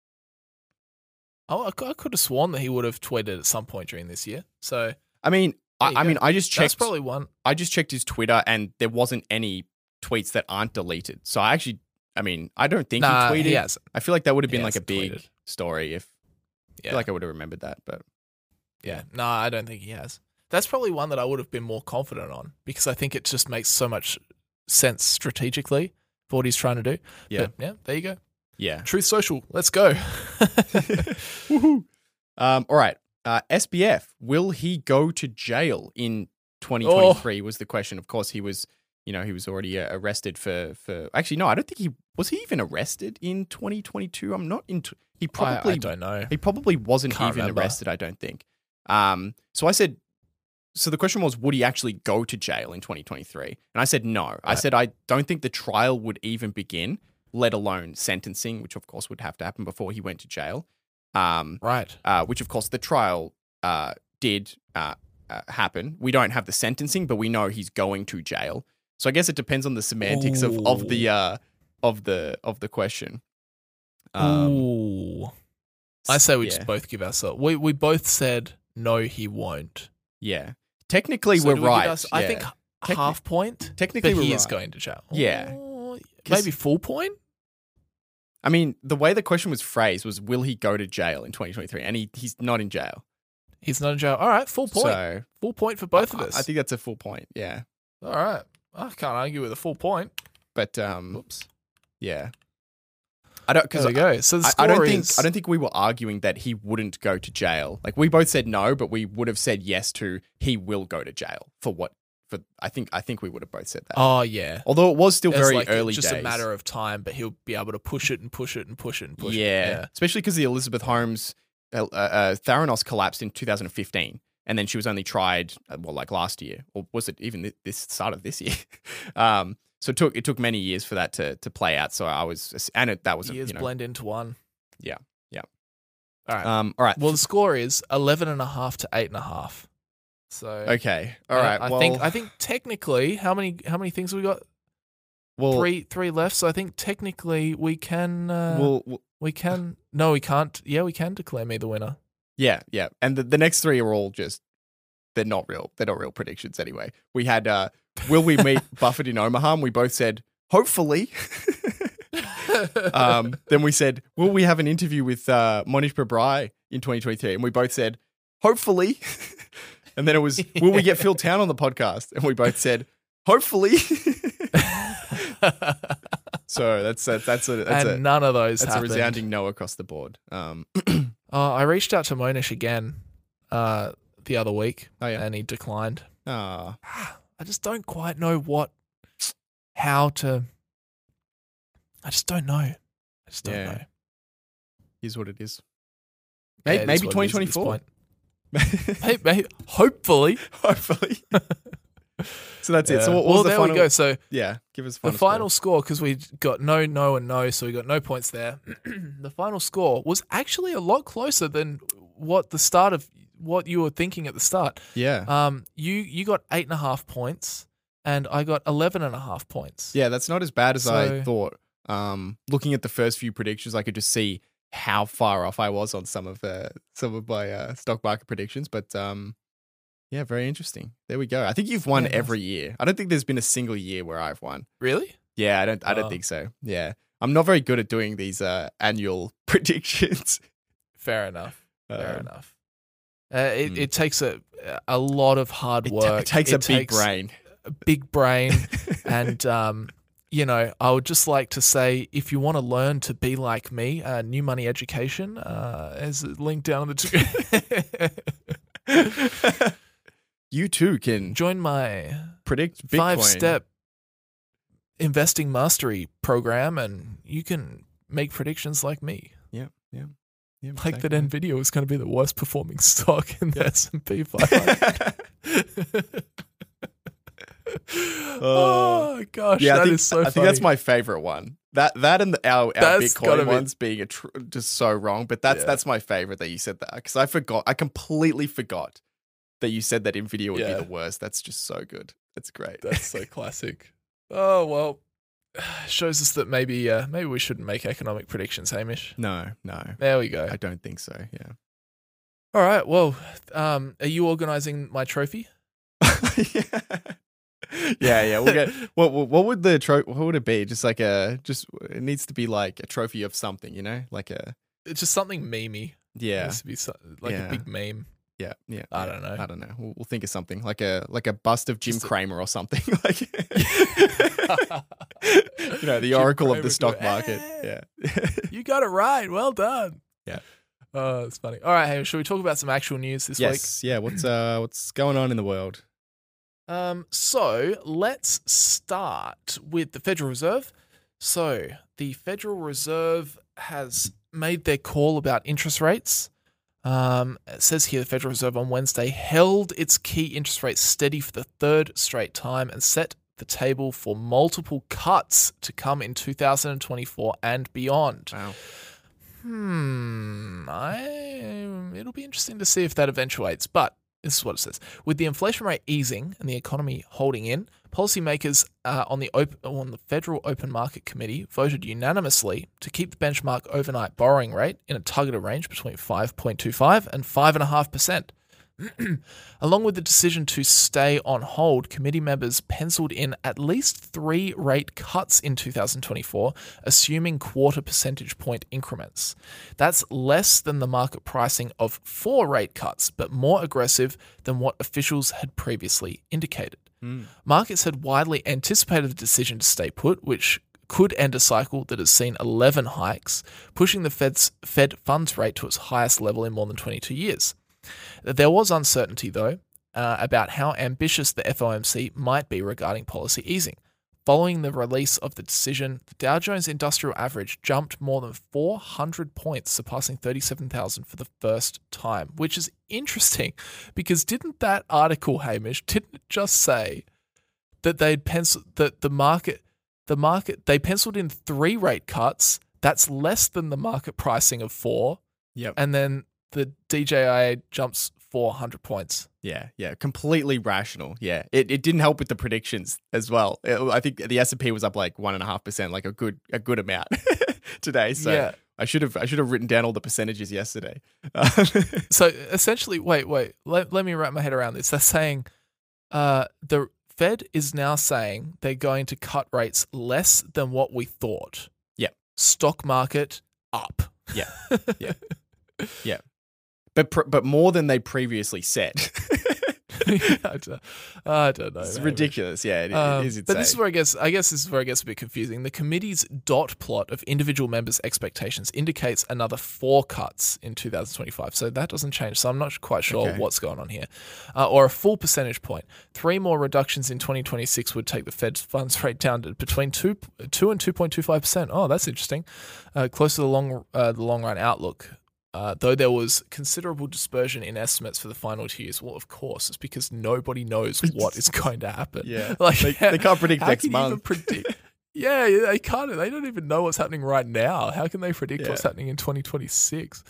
[SPEAKER 3] Oh, I could have sworn that he would have tweeted at some point during this year. So,
[SPEAKER 2] I just checked.
[SPEAKER 3] That's probably one.
[SPEAKER 2] I just checked his Twitter and there wasn't any tweets that aren't deleted. So I don't think he tweeted.
[SPEAKER 3] He hasn't.
[SPEAKER 2] I feel like that would have been like a
[SPEAKER 3] hasn't
[SPEAKER 2] big
[SPEAKER 3] tweeted.
[SPEAKER 2] story if I feel like I would have remembered that, but
[SPEAKER 3] yeah. No, I don't think he has. That's probably one that I would have been more confident on because I think it just makes so much sense strategically for what he's trying to do.
[SPEAKER 2] Yeah.
[SPEAKER 3] But yeah, there you go.
[SPEAKER 2] Yeah.
[SPEAKER 3] Truth Social. Let's go.
[SPEAKER 2] Woohoo. All right. SBF, will he go to jail in 2023 was the question. Of course, he was already arrested for actually, no, I don't think was he even arrested in 2022? I'm not into, he probably,
[SPEAKER 3] I don't know.
[SPEAKER 2] He probably wasn't
[SPEAKER 3] Can't
[SPEAKER 2] even
[SPEAKER 3] remember.
[SPEAKER 2] arrested, I don't think. So I said, so the question was, would he actually go to jail in 2023? And I said, no. Right. I said, I don't think the trial would even begin, let alone sentencing, which of course would have to happen before he went to jail.
[SPEAKER 3] Right.
[SPEAKER 2] Which of course the trial did happen. We don't have the sentencing, but we know he's going to jail. So I guess it depends on the semantics of the question.
[SPEAKER 3] Ooh. I say we just both give ourselves. We both said no, he won't.
[SPEAKER 2] Yeah. Technically,
[SPEAKER 3] So
[SPEAKER 2] we're
[SPEAKER 3] do we
[SPEAKER 2] right.
[SPEAKER 3] give us- I think half point.
[SPEAKER 2] Technically,
[SPEAKER 3] but
[SPEAKER 2] we're
[SPEAKER 3] he is
[SPEAKER 2] right.
[SPEAKER 3] going to jail.
[SPEAKER 2] Yeah.
[SPEAKER 3] Oh,
[SPEAKER 2] 'Cause-
[SPEAKER 3] maybe full point.
[SPEAKER 2] I mean, the way the question was phrased was, will he go to jail in 2023? And he's not in jail.
[SPEAKER 3] He's not in jail. All right, full point.
[SPEAKER 2] So
[SPEAKER 3] Full point for both of us.
[SPEAKER 2] I think that's a full point. Yeah.
[SPEAKER 3] All right. I can't argue with a full point.
[SPEAKER 2] But
[SPEAKER 3] Oops.
[SPEAKER 2] yeah. I don't
[SPEAKER 3] There we go. So the
[SPEAKER 2] I
[SPEAKER 3] score
[SPEAKER 2] don't
[SPEAKER 3] is...
[SPEAKER 2] think we were arguing that he wouldn't go to jail. Like we both said no, but we would have said yes to he will go to jail for what? For I think we would have both said that.
[SPEAKER 3] Oh, yeah.
[SPEAKER 2] Although it was still
[SPEAKER 3] It's
[SPEAKER 2] very
[SPEAKER 3] like
[SPEAKER 2] early
[SPEAKER 3] just
[SPEAKER 2] days.
[SPEAKER 3] a matter of time, but he'll be able to push it and push it and push it and push it.
[SPEAKER 2] Yeah, especially because the Elizabeth Holmes Theranos collapsed in 2015, and then she was only tried like last year, or was it even this start of this year? So it took many years for that to play out. So that was
[SPEAKER 3] Years blend into one.
[SPEAKER 2] Yeah.
[SPEAKER 3] All right.
[SPEAKER 2] All right.
[SPEAKER 3] Well, the score is 11.5 to 8.5. So
[SPEAKER 2] Okay. All right.
[SPEAKER 3] I think technically, how many things have we got?
[SPEAKER 2] well,
[SPEAKER 3] Three left. So I think technically we can.
[SPEAKER 2] we
[SPEAKER 3] can. No, we can't. Yeah, we can declare me the winner.
[SPEAKER 2] yeah. And the next three are all just, they're not real. They're not real predictions anyway. We had, will we meet Buffett in Omaha? And we both said, hopefully. Then we said, will we have an interview with Monish Babrai in 2023? And we both said, hopefully. And then it was, will we get Phil Town on the podcast? And we both said, hopefully. So that's
[SPEAKER 3] none of those
[SPEAKER 2] that's
[SPEAKER 3] happened.
[SPEAKER 2] a resounding no across the board.
[SPEAKER 3] I reached out to Monish again the other week, and he declined.
[SPEAKER 2] Ah,
[SPEAKER 3] I just don't quite know I just don't know. know.
[SPEAKER 2] Here's what it is.
[SPEAKER 3] Yeah,
[SPEAKER 2] Maybe
[SPEAKER 3] it is what it is at this
[SPEAKER 2] 2024.
[SPEAKER 3] point. Maybe, hopefully.
[SPEAKER 2] Hopefully. So that's it. So what was the
[SPEAKER 3] there
[SPEAKER 2] final?
[SPEAKER 3] we go. So
[SPEAKER 2] Yeah, give us
[SPEAKER 3] the final score, because we got no, and no, so we got no points there. The final score was actually a lot closer than what you were thinking at the start.
[SPEAKER 2] Yeah.
[SPEAKER 3] You got 8.5 points, and I got 11.5 points.
[SPEAKER 2] Yeah, that's not as bad as I
[SPEAKER 3] So-
[SPEAKER 2] thought. Looking at the first few predictions, I could just see how far off I was on some of my stock market predictions. But yeah, very interesting. There we go. I think you've won
[SPEAKER 3] Yeah, nice.
[SPEAKER 2] every year. I don't think there's been a single year where I've won.
[SPEAKER 3] Really?
[SPEAKER 2] Yeah, I don't think so. Yeah, I'm not very good at doing these annual predictions.
[SPEAKER 3] Fair enough. Fair
[SPEAKER 2] Um,
[SPEAKER 3] enough. It takes a lot of hard work.
[SPEAKER 2] It takes a big brain.
[SPEAKER 3] A big brain, and I would just like to say, if you want to learn to be like me, New Money Education is linked down in the
[SPEAKER 2] You too can
[SPEAKER 3] join my
[SPEAKER 2] predict Bitcoin.
[SPEAKER 3] 5-step investing mastery program, and you can make predictions like me.
[SPEAKER 2] Yeah.
[SPEAKER 3] Like that Nvidia was going to be the worst performing stock in the S&P 500. Oh gosh,
[SPEAKER 2] Yeah,
[SPEAKER 3] that is so funny.
[SPEAKER 2] I think that's my favorite one. That and our
[SPEAKER 3] That's gotta
[SPEAKER 2] Bitcoin
[SPEAKER 3] be-
[SPEAKER 2] ones being just so wrong. But that's my favorite that you said that, because I completely forgot that you said that Nvidia would be
[SPEAKER 3] Yeah.
[SPEAKER 2] the worst. That's just so good. That's great.
[SPEAKER 3] That's so classic. Oh well, shows us that maybe we shouldn't make economic predictions, Hamish.
[SPEAKER 2] No,
[SPEAKER 3] There we go.
[SPEAKER 2] I don't think so. Yeah.
[SPEAKER 3] All right. Well, are you organising my trophy?
[SPEAKER 2] yeah. We'll get what would what would it be? Just it needs to be like a trophy of something, like a
[SPEAKER 3] It's just something memey. It
[SPEAKER 2] yeah.
[SPEAKER 3] needs to be like a big meme.
[SPEAKER 2] Yeah.
[SPEAKER 3] I don't know.
[SPEAKER 2] I don't know. We'll think of something like a bust of Jim Cramer or something. Like the
[SPEAKER 3] Jim
[SPEAKER 2] oracle of
[SPEAKER 3] Cramer
[SPEAKER 2] the stock
[SPEAKER 3] going,
[SPEAKER 2] market.
[SPEAKER 3] "Hey."
[SPEAKER 2] Yeah.
[SPEAKER 3] You got it right. Well done.
[SPEAKER 2] Yeah.
[SPEAKER 3] Oh, it's funny. All right, Hamish, should we talk about some actual news this week?
[SPEAKER 2] Yes. Yeah. What's going on in the world?
[SPEAKER 3] So let's start with the Federal Reserve. So the Federal Reserve has made their call about interest rates. It says here the Federal Reserve on Wednesday held its key interest rates steady for the third straight time and set the table for multiple cuts to come in 2024 and beyond.
[SPEAKER 2] Wow.
[SPEAKER 3] It'll be interesting to see if that eventuates, but this is what it says. With the inflation rate easing and the economy holding in, policymakers on the Federal Open Market Committee voted unanimously to keep the benchmark overnight borrowing rate in a targeted range between 5.25% and 5.5%. Along with the decision to stay on hold, committee members penciled in at least 3 rate cuts in 2024, assuming quarter percentage point increments. That's less than the market pricing of 4 rate cuts, but more aggressive than what officials had previously indicated. Markets had widely anticipated the decision to stay put, which could end a cycle that has seen 11 hikes, pushing the Fed funds rate to its highest level in more than 22 years. There was uncertainty, though, about how ambitious the FOMC might be regarding policy easing. Following the release of the decision, the Dow Jones Industrial Average jumped more than 400 points, surpassing 37,000 for the first time, which is interesting because didn't that article, Hamish, didn't it just say that they penciled in 3 rate cuts? That's less than the market pricing of 4.
[SPEAKER 2] Yep.
[SPEAKER 3] And then the DJIA jumps 400 points.
[SPEAKER 2] Yeah, completely rational. Yeah, it didn't help with the predictions as well. I think the S&P was up like 1.5%, like a good amount today. So
[SPEAKER 3] Yeah.
[SPEAKER 2] I should have written down all the percentages yesterday.
[SPEAKER 3] So essentially, wait, let me wrap my head around this. They're saying the Fed is now saying they're going to cut rates less than what we thought.
[SPEAKER 2] Yeah.
[SPEAKER 3] Stock market up.
[SPEAKER 2] Yeah. But more than they previously said.
[SPEAKER 3] I don't know.
[SPEAKER 2] It's
[SPEAKER 3] man.
[SPEAKER 2] ridiculous. Yeah, it is insane.
[SPEAKER 3] But this is where I guess this is where it gets a bit confusing. The committee's dot plot of individual members' expectations indicates another 4 cuts in 2025. So that doesn't change. So I'm not quite sure what's going on here. Or a full percentage point. 3 more reductions in 2026 would take the Fed's funds rate down to between 2 and 2.25%. Oh, that's interesting. Close to the long run outlook. Though there was considerable dispersion in estimates for the final 2 years. Well, of course, it's because nobody knows what is going to happen.
[SPEAKER 2] Yeah,
[SPEAKER 3] like
[SPEAKER 2] they can't predict
[SPEAKER 3] how
[SPEAKER 2] next
[SPEAKER 3] can you even
[SPEAKER 2] month.
[SPEAKER 3] predict? Yeah, they can't. They don't even know what's happening right now. How can they predict what's happening in 2026?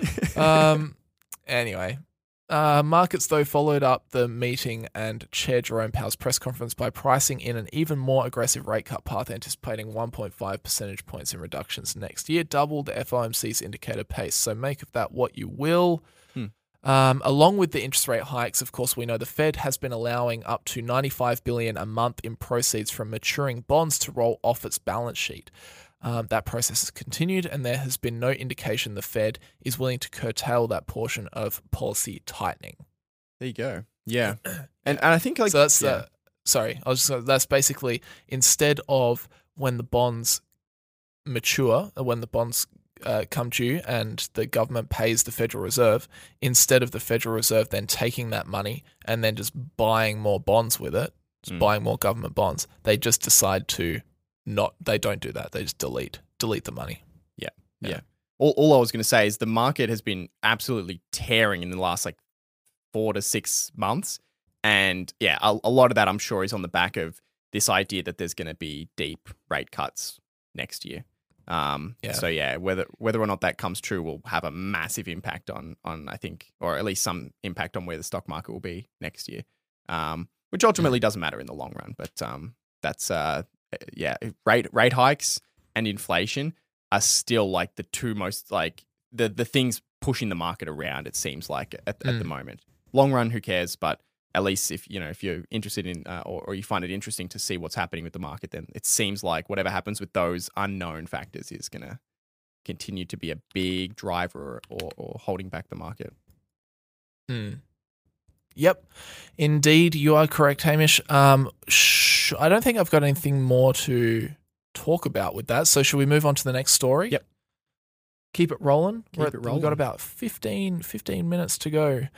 [SPEAKER 3] Anyway. Markets, though, followed up the meeting and Chair Jerome Powell's press conference by pricing in an even more aggressive rate cut path, anticipating 1.5 percentage points in reductions next year, double the FOMC's indicator pace. So make of that what you will. Along with the interest rate hikes, of course, we know the Fed has been allowing up to $95 billion a month in proceeds from maturing bonds to roll off its balance sheet. That process has continued, and there has been no indication the Fed is willing to curtail that portion of policy tightening.
[SPEAKER 2] There you go. Yeah, and I think like
[SPEAKER 3] so that's that's basically instead of when the bonds mature, when the bonds come due, and the government pays the Federal Reserve, instead of the Federal Reserve then taking that money and then just buying more bonds with it, buying more government bonds, they just decide to. They don't do that. They just delete the money.
[SPEAKER 2] Yeah. All I was going to say is the market has been absolutely tearing in the last like 4 to 6 months. And yeah, a lot of that I'm sure is on the back of this idea that there's going to be deep rate cuts next year. So yeah, whether or not that comes true will have a massive impact on I think, or at least some impact on where the stock market will be next year. Which ultimately doesn't matter in the long run, but that's rate hikes and inflation are still like the two most like the things pushing the market around. It seems like at the moment. Long run, who cares? But at least if you're interested in or you find it interesting to see what's happening with the market, then it seems like whatever happens with those unknown factors is going to continue to be a big driver or holding back the market.
[SPEAKER 3] Yep, indeed, you are correct, Hamish. I don't think I've got anything more to talk about with that. So should we move on to the next story?
[SPEAKER 2] Yep.
[SPEAKER 3] Keep it rolling.
[SPEAKER 2] Keep it rolling.
[SPEAKER 3] We've got about 15 minutes to go.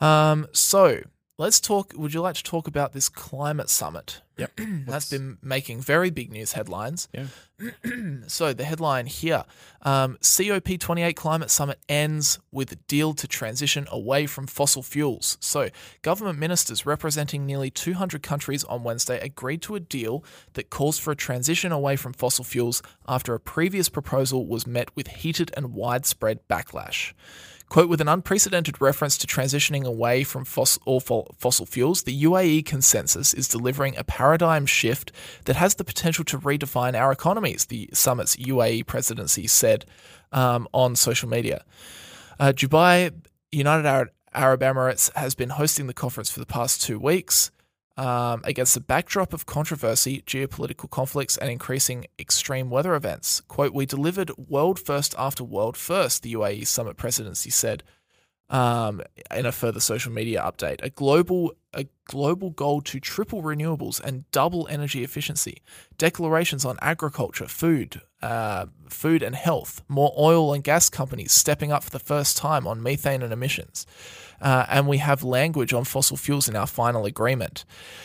[SPEAKER 3] So let's talk. Would you like to talk about this climate summit?
[SPEAKER 2] Yep.
[SPEAKER 3] That's been making very big news headlines.
[SPEAKER 2] Yeah.
[SPEAKER 3] So the headline here, COP28 Climate Summit ends with deal to transition away from fossil fuels. So government ministers representing nearly 200 countries on Wednesday agreed to a deal that calls for a transition away from fossil fuels after a previous proposal was met with heated and widespread backlash. Quote, with an unprecedented reference to transitioning away from fossil fuels, the UAE consensus is delivering a paradigm shift that has the potential to redefine our economies, the summit's UAE presidency said on social media. Dubai, United Arab Emirates, has been hosting the conference for the past 2 weeks. Against the backdrop of controversy, geopolitical conflicts, and increasing extreme weather events. Quote, we delivered world first after world first, the UAE summit presidency said in a further social media update. A global goal to triple renewables and double energy efficiency. Declarations on agriculture, food and health. More oil and gas companies stepping up for the first time on methane and emissions. And we have language on fossil fuels in our final agreement.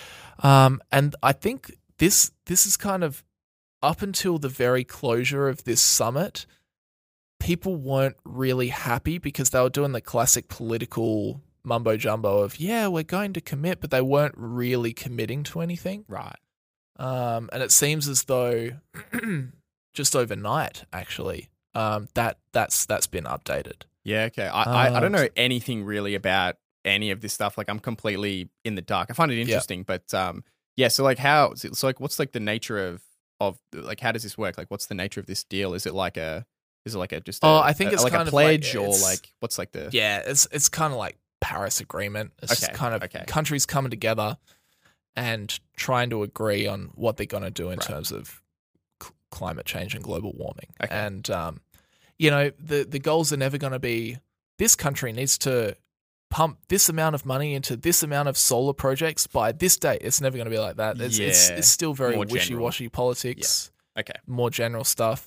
[SPEAKER 3] And I think this is kind of up until the very closure of this summit, people weren't really happy because they were doing the classic political mumbo jumbo of, yeah, we're going to commit, but they weren't really committing to anything.
[SPEAKER 2] Right.
[SPEAKER 3] And it seems as though just overnight, actually, that's been updated.
[SPEAKER 2] Yeah, okay. I don't know anything really about any of this stuff. Like I'm completely in the dark. I find it interesting, but yeah. So like how? So like what's like the nature of like how does this work? Like what's the nature of this deal? Is it like a just a,
[SPEAKER 3] I think it's
[SPEAKER 2] like
[SPEAKER 3] kind
[SPEAKER 2] a
[SPEAKER 3] of like-
[SPEAKER 2] pledge or
[SPEAKER 3] it's-
[SPEAKER 2] like what's like the
[SPEAKER 3] Yeah, it's kind of like Paris Agreement. It's just
[SPEAKER 2] Okay,
[SPEAKER 3] kind of
[SPEAKER 2] okay.
[SPEAKER 3] countries coming together and trying to agree on what they're going to do in terms of climate change and global warming.
[SPEAKER 2] Okay.
[SPEAKER 3] And you know, the goals are never going to be this country needs to pump this amount of money into this amount of solar projects by this date. It's never going to be like that. It's still very
[SPEAKER 2] More general.
[SPEAKER 3] wishy-washy politics,
[SPEAKER 2] okay.
[SPEAKER 3] more general stuff.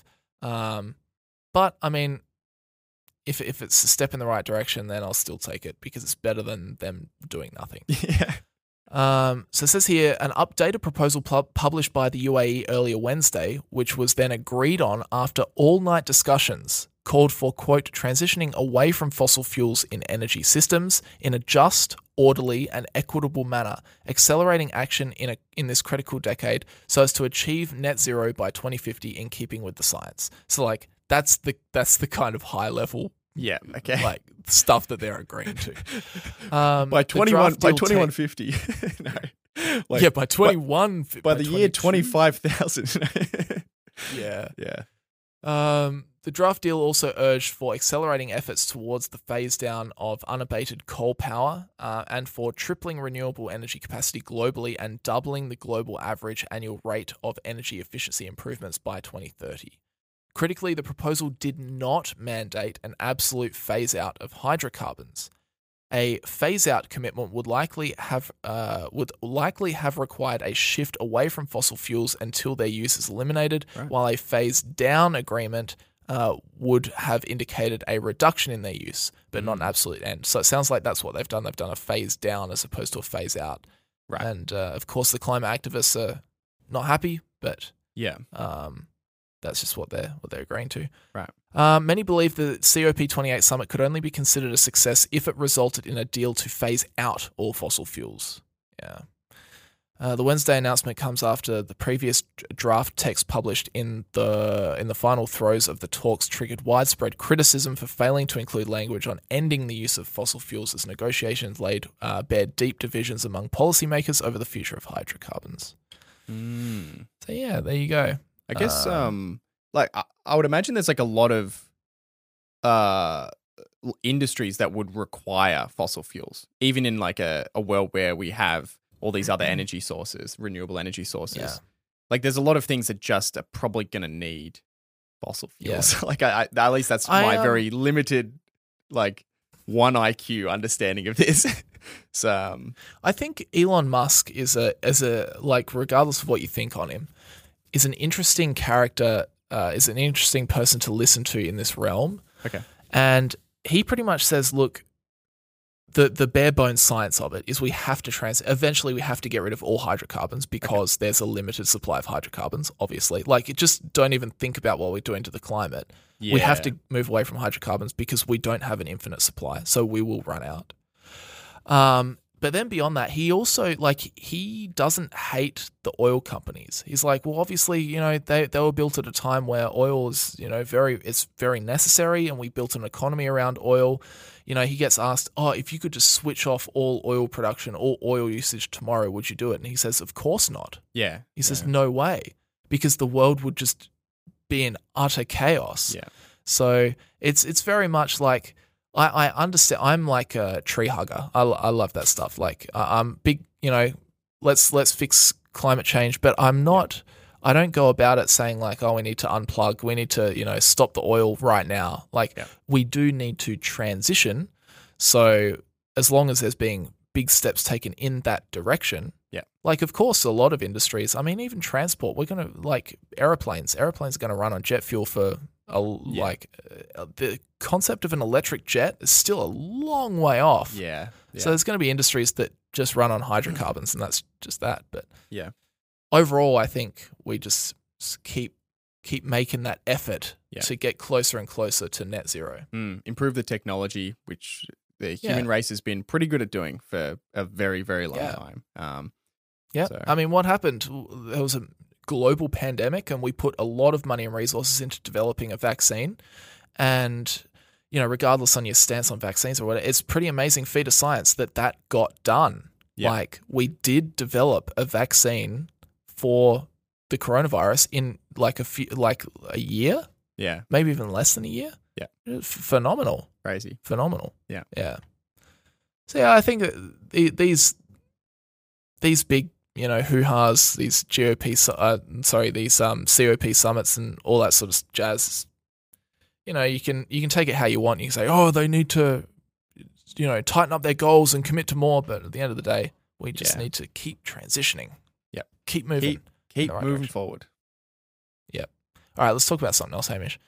[SPEAKER 3] But I mean, if it's a step in the right direction, then I'll still take it because it's better than them doing nothing.
[SPEAKER 2] Yeah.
[SPEAKER 3] So it says here, an updated proposal published by the UAE earlier Wednesday, which was then agreed on after all-night discussions, called for, quote, transitioning away from fossil fuels in energy systems in a just, orderly and equitable manner, accelerating action in this critical decade so as to achieve net zero by 2050 in keeping with the science. So like that's the kind of high level
[SPEAKER 2] Yeah. Okay.
[SPEAKER 3] like stuff that they're agreeing to.
[SPEAKER 2] by
[SPEAKER 3] the
[SPEAKER 2] 2150. No. Like,
[SPEAKER 3] yeah, by 21
[SPEAKER 2] by the year
[SPEAKER 3] 22.
[SPEAKER 2] 25,000.
[SPEAKER 3] Yeah.
[SPEAKER 2] Yeah.
[SPEAKER 3] The draft deal also urged for accelerating efforts towards the phase down of unabated coal power and for tripling renewable energy capacity globally and doubling the global average annual rate of energy efficiency improvements by 2030. Critically, the proposal did not mandate an absolute phase out of hydrocarbons. A phase out commitment would likely have required a shift away from fossil fuels until their use is eliminated,
[SPEAKER 2] Right.
[SPEAKER 3] while a phase down agreement would have indicated a reduction in their use, but not an absolute end. So it sounds like that's what they've done. They've done a phase down as opposed to a phase out.
[SPEAKER 2] Right.
[SPEAKER 3] And of course, the climate activists are not happy, but
[SPEAKER 2] Yeah.
[SPEAKER 3] that's just what they're agreeing to.
[SPEAKER 2] Right.
[SPEAKER 3] Many believe the COP28 summit could only be considered a success if it resulted in a deal to phase out all fossil fuels. Yeah. The Wednesday announcement comes after the previous draft text published in the final throes of the talks triggered widespread criticism for failing to include language on ending the use of fossil fuels as negotiations laid bare deep divisions among policymakers over the future of hydrocarbons. So yeah, there you go.
[SPEAKER 2] I guess like I would imagine there's like a lot of industries that would require fossil fuels, even in like a world where we have all these other energy sources, renewable energy sources.
[SPEAKER 3] Yeah.
[SPEAKER 2] Like there's a lot of things that just are probably going to need fossil fuels.
[SPEAKER 3] Yeah.
[SPEAKER 2] Like I at least that's my very limited like 1 IQ understanding of this. So
[SPEAKER 3] I think Elon Musk is a like, regardless of what you think on him, is an interesting character, is an interesting person to listen to in this realm.
[SPEAKER 2] okay.
[SPEAKER 3] And he pretty much says, look, the bare bones science of it is we have to eventually we have to get rid of all hydrocarbons because there's a limited supply of hydrocarbons, obviously. Like, just don't even think about what we're doing to the climate. We have to move away from hydrocarbons because we don't have an infinite supply, so we will run out. But then beyond that, he also, like, he doesn't hate the oil companies. He's like, well, obviously, you know, they were built at a time where oil is, you know, it's very necessary, and we built an economy around oil. You know, he gets asked, oh, if you could just switch off all oil production, all oil usage tomorrow, would you do it? And he says, of course not.
[SPEAKER 2] Yeah.
[SPEAKER 3] He says, no way, because the world would just be in utter chaos.
[SPEAKER 2] Yeah.
[SPEAKER 3] So it's very much like, I understand. I'm like a tree hugger. I love that stuff. Like, I'm big, you know, let's fix climate change, but I'm not, I don't go about it saying like, oh, we need to unplug. We need to, you know, stop the oil right now. Like, we do need to transition. So as long as there's being big steps taken in that direction, like, of course, a lot of industries, I mean, even transport, we're going to, like, airplanes are going to run on jet fuel for the concept of an electric jet is still a long way off.
[SPEAKER 2] Yeah.
[SPEAKER 3] So there's going to be industries that just run on hydrocarbons, and that's just that. But
[SPEAKER 2] yeah,
[SPEAKER 3] overall, I think we just keep making that effort to get closer and closer to net zero.
[SPEAKER 2] Improve the technology, which the human race has been pretty good at doing for a very, very long time. So.
[SPEAKER 3] I mean, what happened? There was a global pandemic, and we put a lot of money and resources into developing a vaccine. And, regardless on your stance on vaccines or whatever, it's a pretty amazing feat of science that got done.
[SPEAKER 2] Yeah.
[SPEAKER 3] Like, we did develop a vaccine for the coronavirus in like a year,
[SPEAKER 2] Yeah.
[SPEAKER 3] maybe even less than a year.
[SPEAKER 2] Yeah.
[SPEAKER 3] Phenomenal.
[SPEAKER 2] Crazy.
[SPEAKER 3] Phenomenal.
[SPEAKER 2] Yeah.
[SPEAKER 3] Yeah. So yeah, I think that these big, hoo-has, these these COP summits and all that sort of jazz, you can take it how you want. You can say, oh, they need to, tighten up their goals and commit to more. But at the end of the day, we just need to keep transitioning.
[SPEAKER 2] Yep.
[SPEAKER 3] Keep moving.
[SPEAKER 2] Keep
[SPEAKER 3] right
[SPEAKER 2] moving
[SPEAKER 3] direction.
[SPEAKER 2] forward.
[SPEAKER 3] Yep. All right, let's talk about something else, Hamish.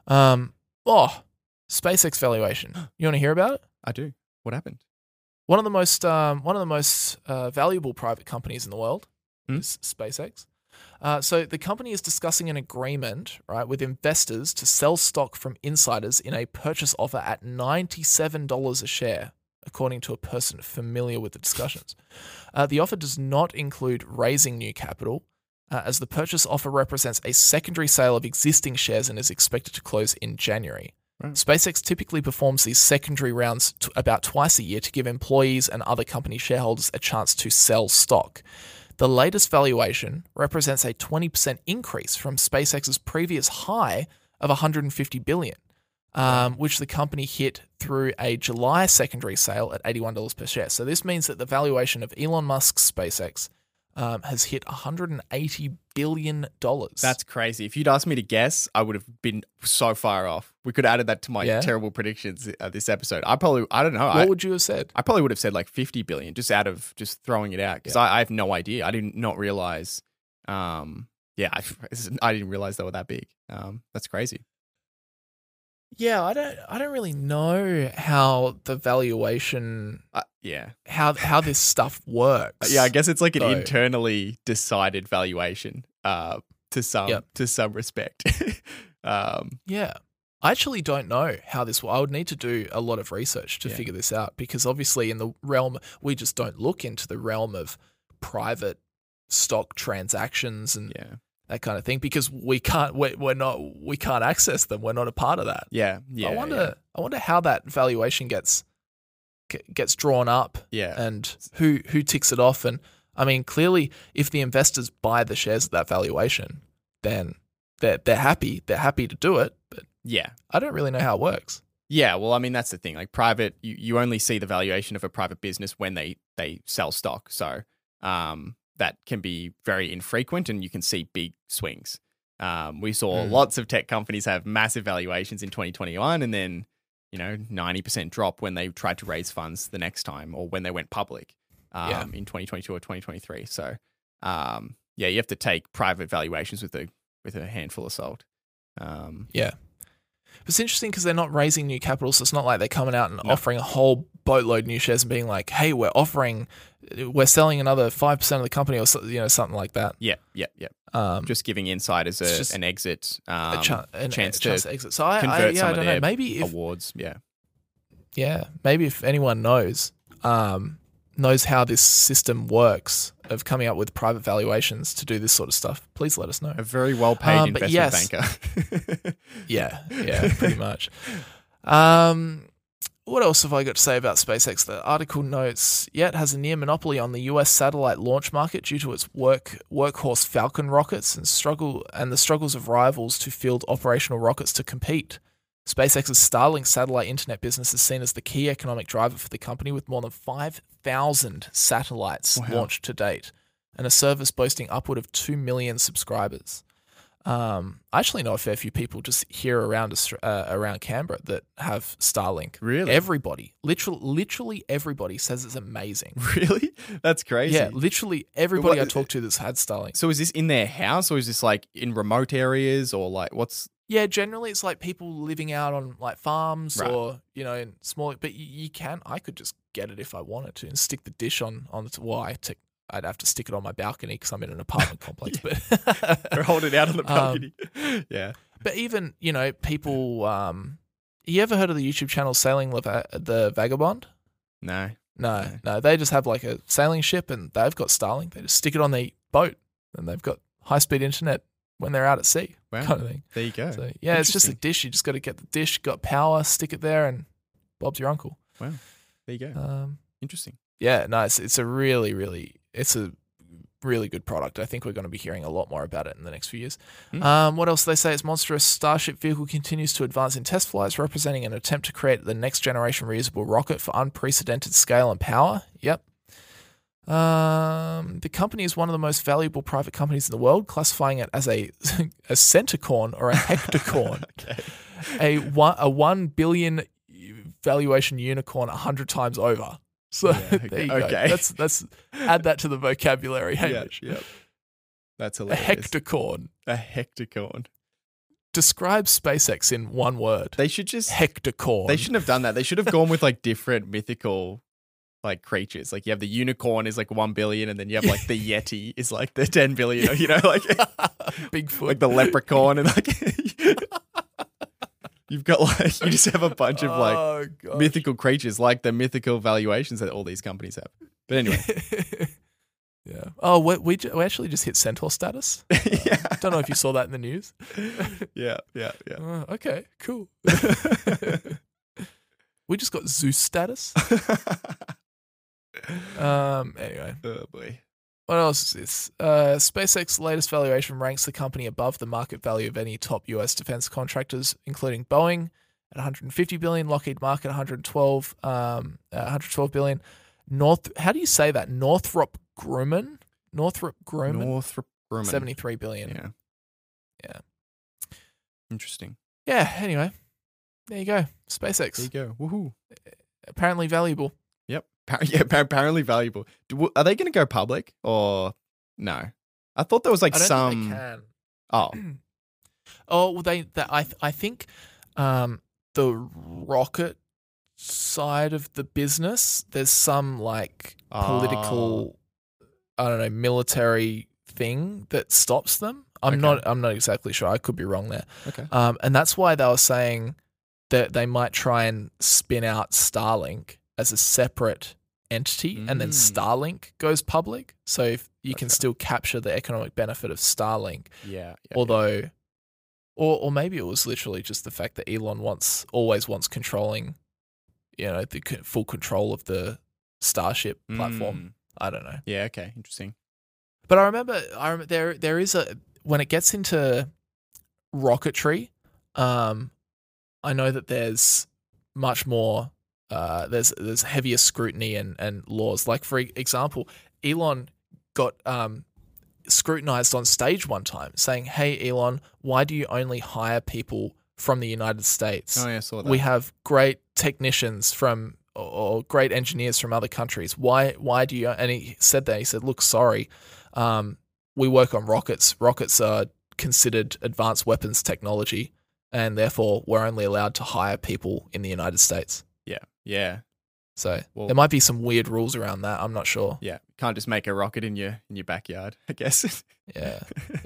[SPEAKER 3] SpaceX valuation. You want to hear about it?
[SPEAKER 2] I do. What happened?
[SPEAKER 3] One of the most valuable private companies in the world is SpaceX. So the company is discussing an agreement, right, with investors to sell stock from insiders in a purchase offer at $97 a share, according to a person familiar with the discussions. The offer does not include raising new capital, as the purchase offer represents a secondary sale of existing shares and is expected to close in January.
[SPEAKER 2] Right.
[SPEAKER 3] SpaceX typically performs these secondary rounds about twice a year to give employees and other company shareholders a chance to sell stock. The latest valuation represents a 20% increase from SpaceX's previous high of $150 billion, which the company hit through a July secondary sale at $81 per share. So this means that the valuation of Elon Musk's SpaceX has hit $180 billion.
[SPEAKER 2] That's crazy. If you'd asked me to guess, I would have been so far off. We could have added that to my terrible predictions this episode. I don't know.
[SPEAKER 3] What would you have said?
[SPEAKER 2] I probably would have said like 50 billion just out of just throwing it out because I have no idea. I did not realize. I didn't realize they were that big. That's crazy.
[SPEAKER 3] Yeah, I don't really know how the valuation, how this stuff works.
[SPEAKER 2] Yeah, I guess it's like an internally decided valuation to some respect.
[SPEAKER 3] Yeah. I actually don't know how this will. I would need to do a lot of research to figure this out because obviously in the realm, we just don't look into the realm of private stock transactions and that kind of thing because we can't access them. We're not a part of that.
[SPEAKER 2] Yeah.
[SPEAKER 3] I wonder how that valuation gets drawn up.
[SPEAKER 2] Yeah.
[SPEAKER 3] And who ticks it off. And I mean, clearly, if the investors buy the shares at that valuation, then they're happy. They're happy to do it. But I don't really know how it works.
[SPEAKER 2] Yeah, well, I mean, that's the thing. Like private, you only see the valuation of a private business when they sell stock. So that can be very infrequent and you can see big swings. We saw lots of tech companies have massive valuations in 2021 and then, 90% drop when they tried to raise funds the next time or when they went public in 2022 or 2023. So, you have to take private valuations with a handful of salt.
[SPEAKER 3] It's interesting because they're not raising new capital, so it's not like they're coming out and offering a whole boatload of new shares and being like, "Hey, we're selling another 5% of the company," or something like that.
[SPEAKER 2] Yeah. Just giving insiders an exit, a chance to exit.
[SPEAKER 3] So I don't know. Maybe if
[SPEAKER 2] awards,
[SPEAKER 3] maybe if anyone knows how this system works of coming up with private valuations to do this sort of stuff, please let us know.
[SPEAKER 2] A very well-paid investment banker.
[SPEAKER 3] Yeah, pretty much. What else have I got to say about SpaceX? The article notes, yet has a near monopoly on the US satellite launch market due to its workhorse Falcon rockets and the struggles of rivals to field operational rockets to compete. SpaceX's Starlink satellite internet business is seen as the key economic driver for the company, with more than 5,000 satellites launched to date, and a service boasting upward of 2 million subscribers. I actually know a fair few people just here around Canberra that have Starlink.
[SPEAKER 2] Really?
[SPEAKER 3] Everybody, literally everybody says it's amazing.
[SPEAKER 2] Really? That's crazy.
[SPEAKER 3] Yeah, literally everybody I talk to that's had Starlink.
[SPEAKER 2] So is this in their house or is this like in remote areas or like what's...
[SPEAKER 3] Yeah, generally it's like people living out on like farms or, in small, but I could just get it if I wanted to and stick the dish on the, I'd have to stick it on my balcony because I'm in an apartment complex, but
[SPEAKER 2] or hold it out on the balcony. Yeah.
[SPEAKER 3] But even, people, you ever heard of the YouTube channel Sailing the Vagabond?
[SPEAKER 2] No.
[SPEAKER 3] No. They just have like a sailing ship and they've got Starlink. They just stick it on the boat and they've got high-speed internet when they're out at sea,
[SPEAKER 2] Wow.
[SPEAKER 3] kind of thing.
[SPEAKER 2] There you go.
[SPEAKER 3] So yeah, it's just a
[SPEAKER 2] Interesting.
[SPEAKER 3] dish. You just got to get the dish, got power, stick it there, and Bob's your uncle.
[SPEAKER 2] Wow. There you go. Interesting.
[SPEAKER 3] Yeah, no, it's a really good product. I think we're going to be hearing a lot more about it in the next few years. What else do they say? Its monstrous Starship vehicle continues to advance in test flights, representing an attempt to create the next generation reusable rocket for unprecedented scale and power. Yep. The company is one of the most valuable private companies in the world, classifying it as a centacorn or a hectacorn.
[SPEAKER 2] Okay.
[SPEAKER 3] A 1 billion valuation unicorn 100 times over. So there you go.
[SPEAKER 2] Okay.
[SPEAKER 3] That's add that to the vocabulary, Hamish.
[SPEAKER 2] Yep. That's
[SPEAKER 3] A
[SPEAKER 2] hilarious.
[SPEAKER 3] hectacorn.
[SPEAKER 2] A hectacorn.
[SPEAKER 3] Describe SpaceX in one word.
[SPEAKER 2] They should just.
[SPEAKER 3] Hectacorn.
[SPEAKER 2] They shouldn't have done that. They should have gone with like different mythical like creatures. Like you have the unicorn is like 1 billion, and then you have like the yeti is like the 10 billion. Or, you know, like
[SPEAKER 3] Bigfoot.
[SPEAKER 2] like the leprechaun, and like you've got like you just have a bunch of like
[SPEAKER 3] Oh, gosh.
[SPEAKER 2] mythical creatures, like the mythical valuations that all these companies have. But anyway,
[SPEAKER 3] Yeah. Oh, we actually just hit Centaur status.
[SPEAKER 2] yeah,
[SPEAKER 3] Don't know if you saw that in the news.
[SPEAKER 2] yeah.
[SPEAKER 3] Okay, cool. We just got Zeus status. Anyway,
[SPEAKER 2] Oh boy.
[SPEAKER 3] what else is this? SpaceX's latest valuation ranks the company above the market value of any top US defense contractors, including Boeing at 150 billion, Lockheed Martin 112 billion. How do you say that? Northrop Grumman?
[SPEAKER 2] Northrop Grumman.
[SPEAKER 3] 73 billion.
[SPEAKER 2] Yeah.
[SPEAKER 3] Yeah.
[SPEAKER 2] Interesting.
[SPEAKER 3] Yeah, anyway. There you go. SpaceX.
[SPEAKER 2] There you go. Woohoo.
[SPEAKER 3] Apparently valuable.
[SPEAKER 2] Yep. Apparently valuable. Are they going to go public or no? I thought there was like
[SPEAKER 3] I don't
[SPEAKER 2] some.
[SPEAKER 3] think they can.
[SPEAKER 2] Oh,
[SPEAKER 3] Oh, well, I think the rocket side of the business, there's some like political, I don't know, military thing that stops them. I'm not exactly sure. I could be wrong there.
[SPEAKER 2] okay.
[SPEAKER 3] And that's why they were saying that they might try and spin out Starlink as a separate entity, and then Starlink goes public. So if you can still capture the economic benefit of Starlink.
[SPEAKER 2] Yeah.
[SPEAKER 3] Although, or maybe it was literally just the fact that Elon always wants controlling, the full control of the Starship platform. I don't know.
[SPEAKER 2] Yeah. Okay. Interesting.
[SPEAKER 3] But I remember there is when it gets into rocketry, I know that there's much more. There's heavier scrutiny and laws. Like for example, Elon got scrutinized on stage one time, saying, "Hey, Elon, why do you only hire people from the United States?
[SPEAKER 2] Oh yeah, I saw that.
[SPEAKER 3] We have great technicians from or great engineers from other countries. Why do you?" And he said that. He said, "Look, sorry, we work on rockets. Rockets are considered advanced weapons technology, and therefore we're only allowed to hire people in the United States."
[SPEAKER 2] Yeah.
[SPEAKER 3] So
[SPEAKER 2] Well-
[SPEAKER 3] there might be some weird rules around that. I'm not sure.
[SPEAKER 2] Yeah. Can't just make a rocket in your backyard, I guess.
[SPEAKER 3] Yeah.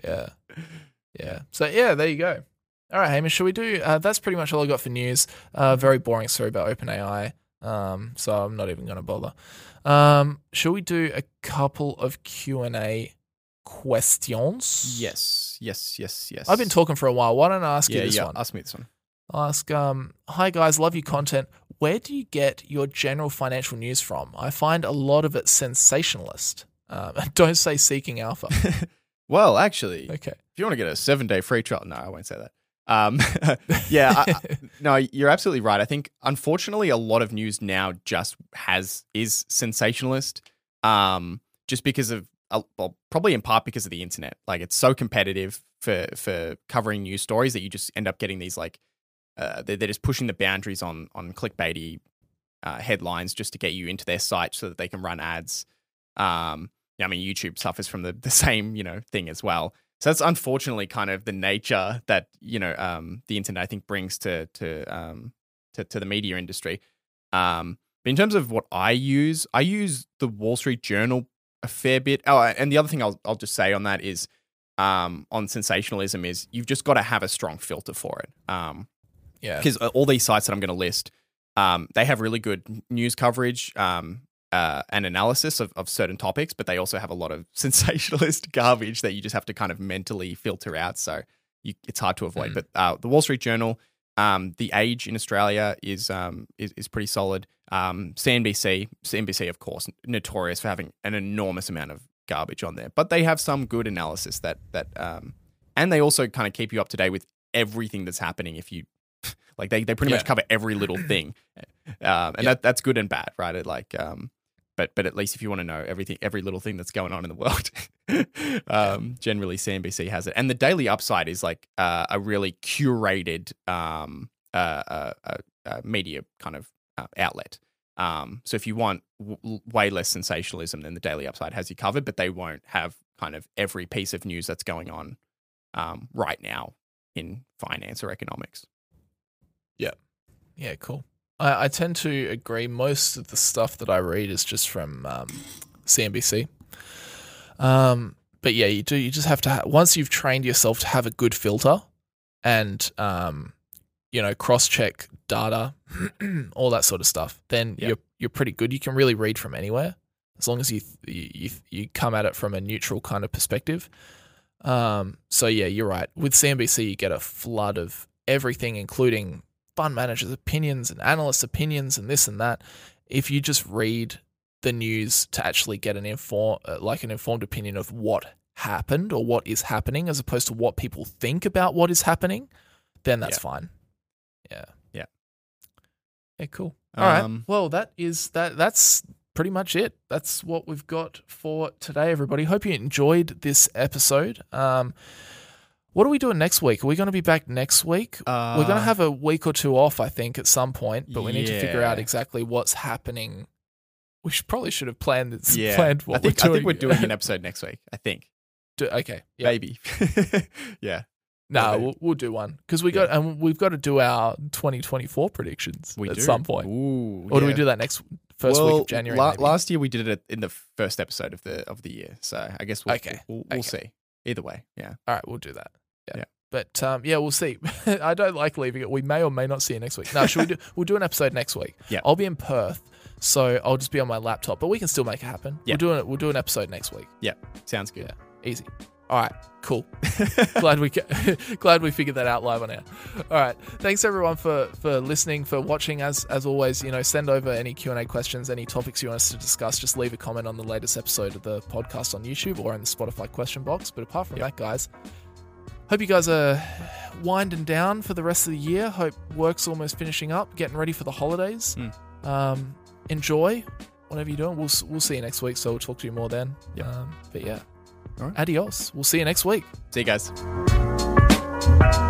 [SPEAKER 3] So yeah, there you go. All right, Hamish, shall we do? That's pretty much all I got for news. Very boring story about OpenAI. So I'm not even going to bother. Shall we do a couple of Q&A questions?
[SPEAKER 2] Yes.
[SPEAKER 3] I've been talking for a while. Why don't I ask you this one?
[SPEAKER 2] Ask me this one.
[SPEAKER 3] I'll ask, hi guys, love your content. Where do you get your general financial news from? I find a lot of it sensationalist. Don't say Seeking Alpha.
[SPEAKER 2] Well, actually,
[SPEAKER 3] Okay.
[SPEAKER 2] if you want to get a 7-day free trial, no, I won't say that. Yeah, no, you're absolutely right. I think, unfortunately, a lot of news now just is sensationalist, just because of, well, probably in part because of the internet. Like, it's so competitive for covering news stories that you just end up getting these like, they're just pushing the boundaries on clickbaity headlines just to get you into their site so that they can run ads. I mean, YouTube suffers from the same, thing as well. So that's unfortunately kind of the nature that, the internet, I think, brings to the media industry. But in terms of what I use the Wall Street Journal a fair bit. Oh, and the other thing I'll just say on that is, on sensationalism is you've just got to have a strong filter for it.
[SPEAKER 3] Yeah.
[SPEAKER 2] Because all these sites that I'm going to list, they have really good news coverage. an analysis of certain topics, but they also have a lot of sensationalist garbage that you just have to kind of mentally filter out. So it's hard to avoid. But the Wall Street Journal, The Age in Australia is pretty solid. CNBC, of course, notorious for having an enormous amount of garbage on there, but they have some good analysis that and they also kind of keep you up to date with everything that's happening. If you like, they pretty much cover every little thing, and that's good and bad, right? But at least if you want to know every little thing that's going on in the world, generally CNBC has it. And the Daily Upside is like a really curated media kind of outlet. So if you want way less sensationalism, then the Daily Upside has you covered, but they won't have kind of every piece of news that's going on right now in finance or economics.
[SPEAKER 3] Yeah, cool. I tend to agree. Most of the stuff that I read is just from CNBC. But yeah, you just have to once you've trained yourself to have a good filter and cross-check data, all that sort of stuff, then you're pretty good. You can really read from anywhere as long as you come at it from a neutral kind of perspective. So yeah, you're right. With CNBC, you get a flood of everything, including fund managers' opinions and analysts' opinions and this and that. If you just read the news to actually get an informed opinion of what happened or what is happening, as opposed to what people think about what is happening, then that's fine. Yeah, cool. All right. Well, that's pretty much it. That's what we've got for today, everybody. Hope you enjoyed this episode. What are we doing next week? Are we going to be back next week? We're going to have a week or two off, I think, at some point, but we need to figure out exactly what's happening. We probably should have planned this.
[SPEAKER 2] Yeah.
[SPEAKER 3] Planned what
[SPEAKER 2] I think we're doing an episode next week. I think.
[SPEAKER 3] Okay. Yep.
[SPEAKER 2] Maybe. Yeah.
[SPEAKER 3] No, we'll do one because we've got to do our 2024 predictions at some point.
[SPEAKER 2] Ooh,
[SPEAKER 3] or do we do that first week of January?
[SPEAKER 2] Last year we did it in the first episode of the year, so I guess we'll see. Either way, yeah.
[SPEAKER 3] All right, we'll do that. Yeah. But we'll see. I don't like leaving it. We may or may not see you next week. No, we'll do an episode next week. Yeah. I'll be in Perth, so I'll just be on my laptop, but we can still make it happen. Yeah. We'll do an episode next week.
[SPEAKER 2] Yeah. Sounds good.
[SPEAKER 3] Yeah. Easy. All right, cool. glad we figured that out live on air. All right, thanks everyone for listening, for watching. As always, send over any Q&A questions, any topics you want us to discuss. Just leave a comment on the latest episode of the podcast on YouTube or in the Spotify question box. But apart from that, guys, hope you guys are winding down for the rest of the year. Hope work's almost finishing up, getting ready for the holidays. Enjoy whatever you're doing. We'll see you next week, so we'll talk to you more then. Yep. But yeah. All right. Adios. We'll see you next week.
[SPEAKER 2] See you guys.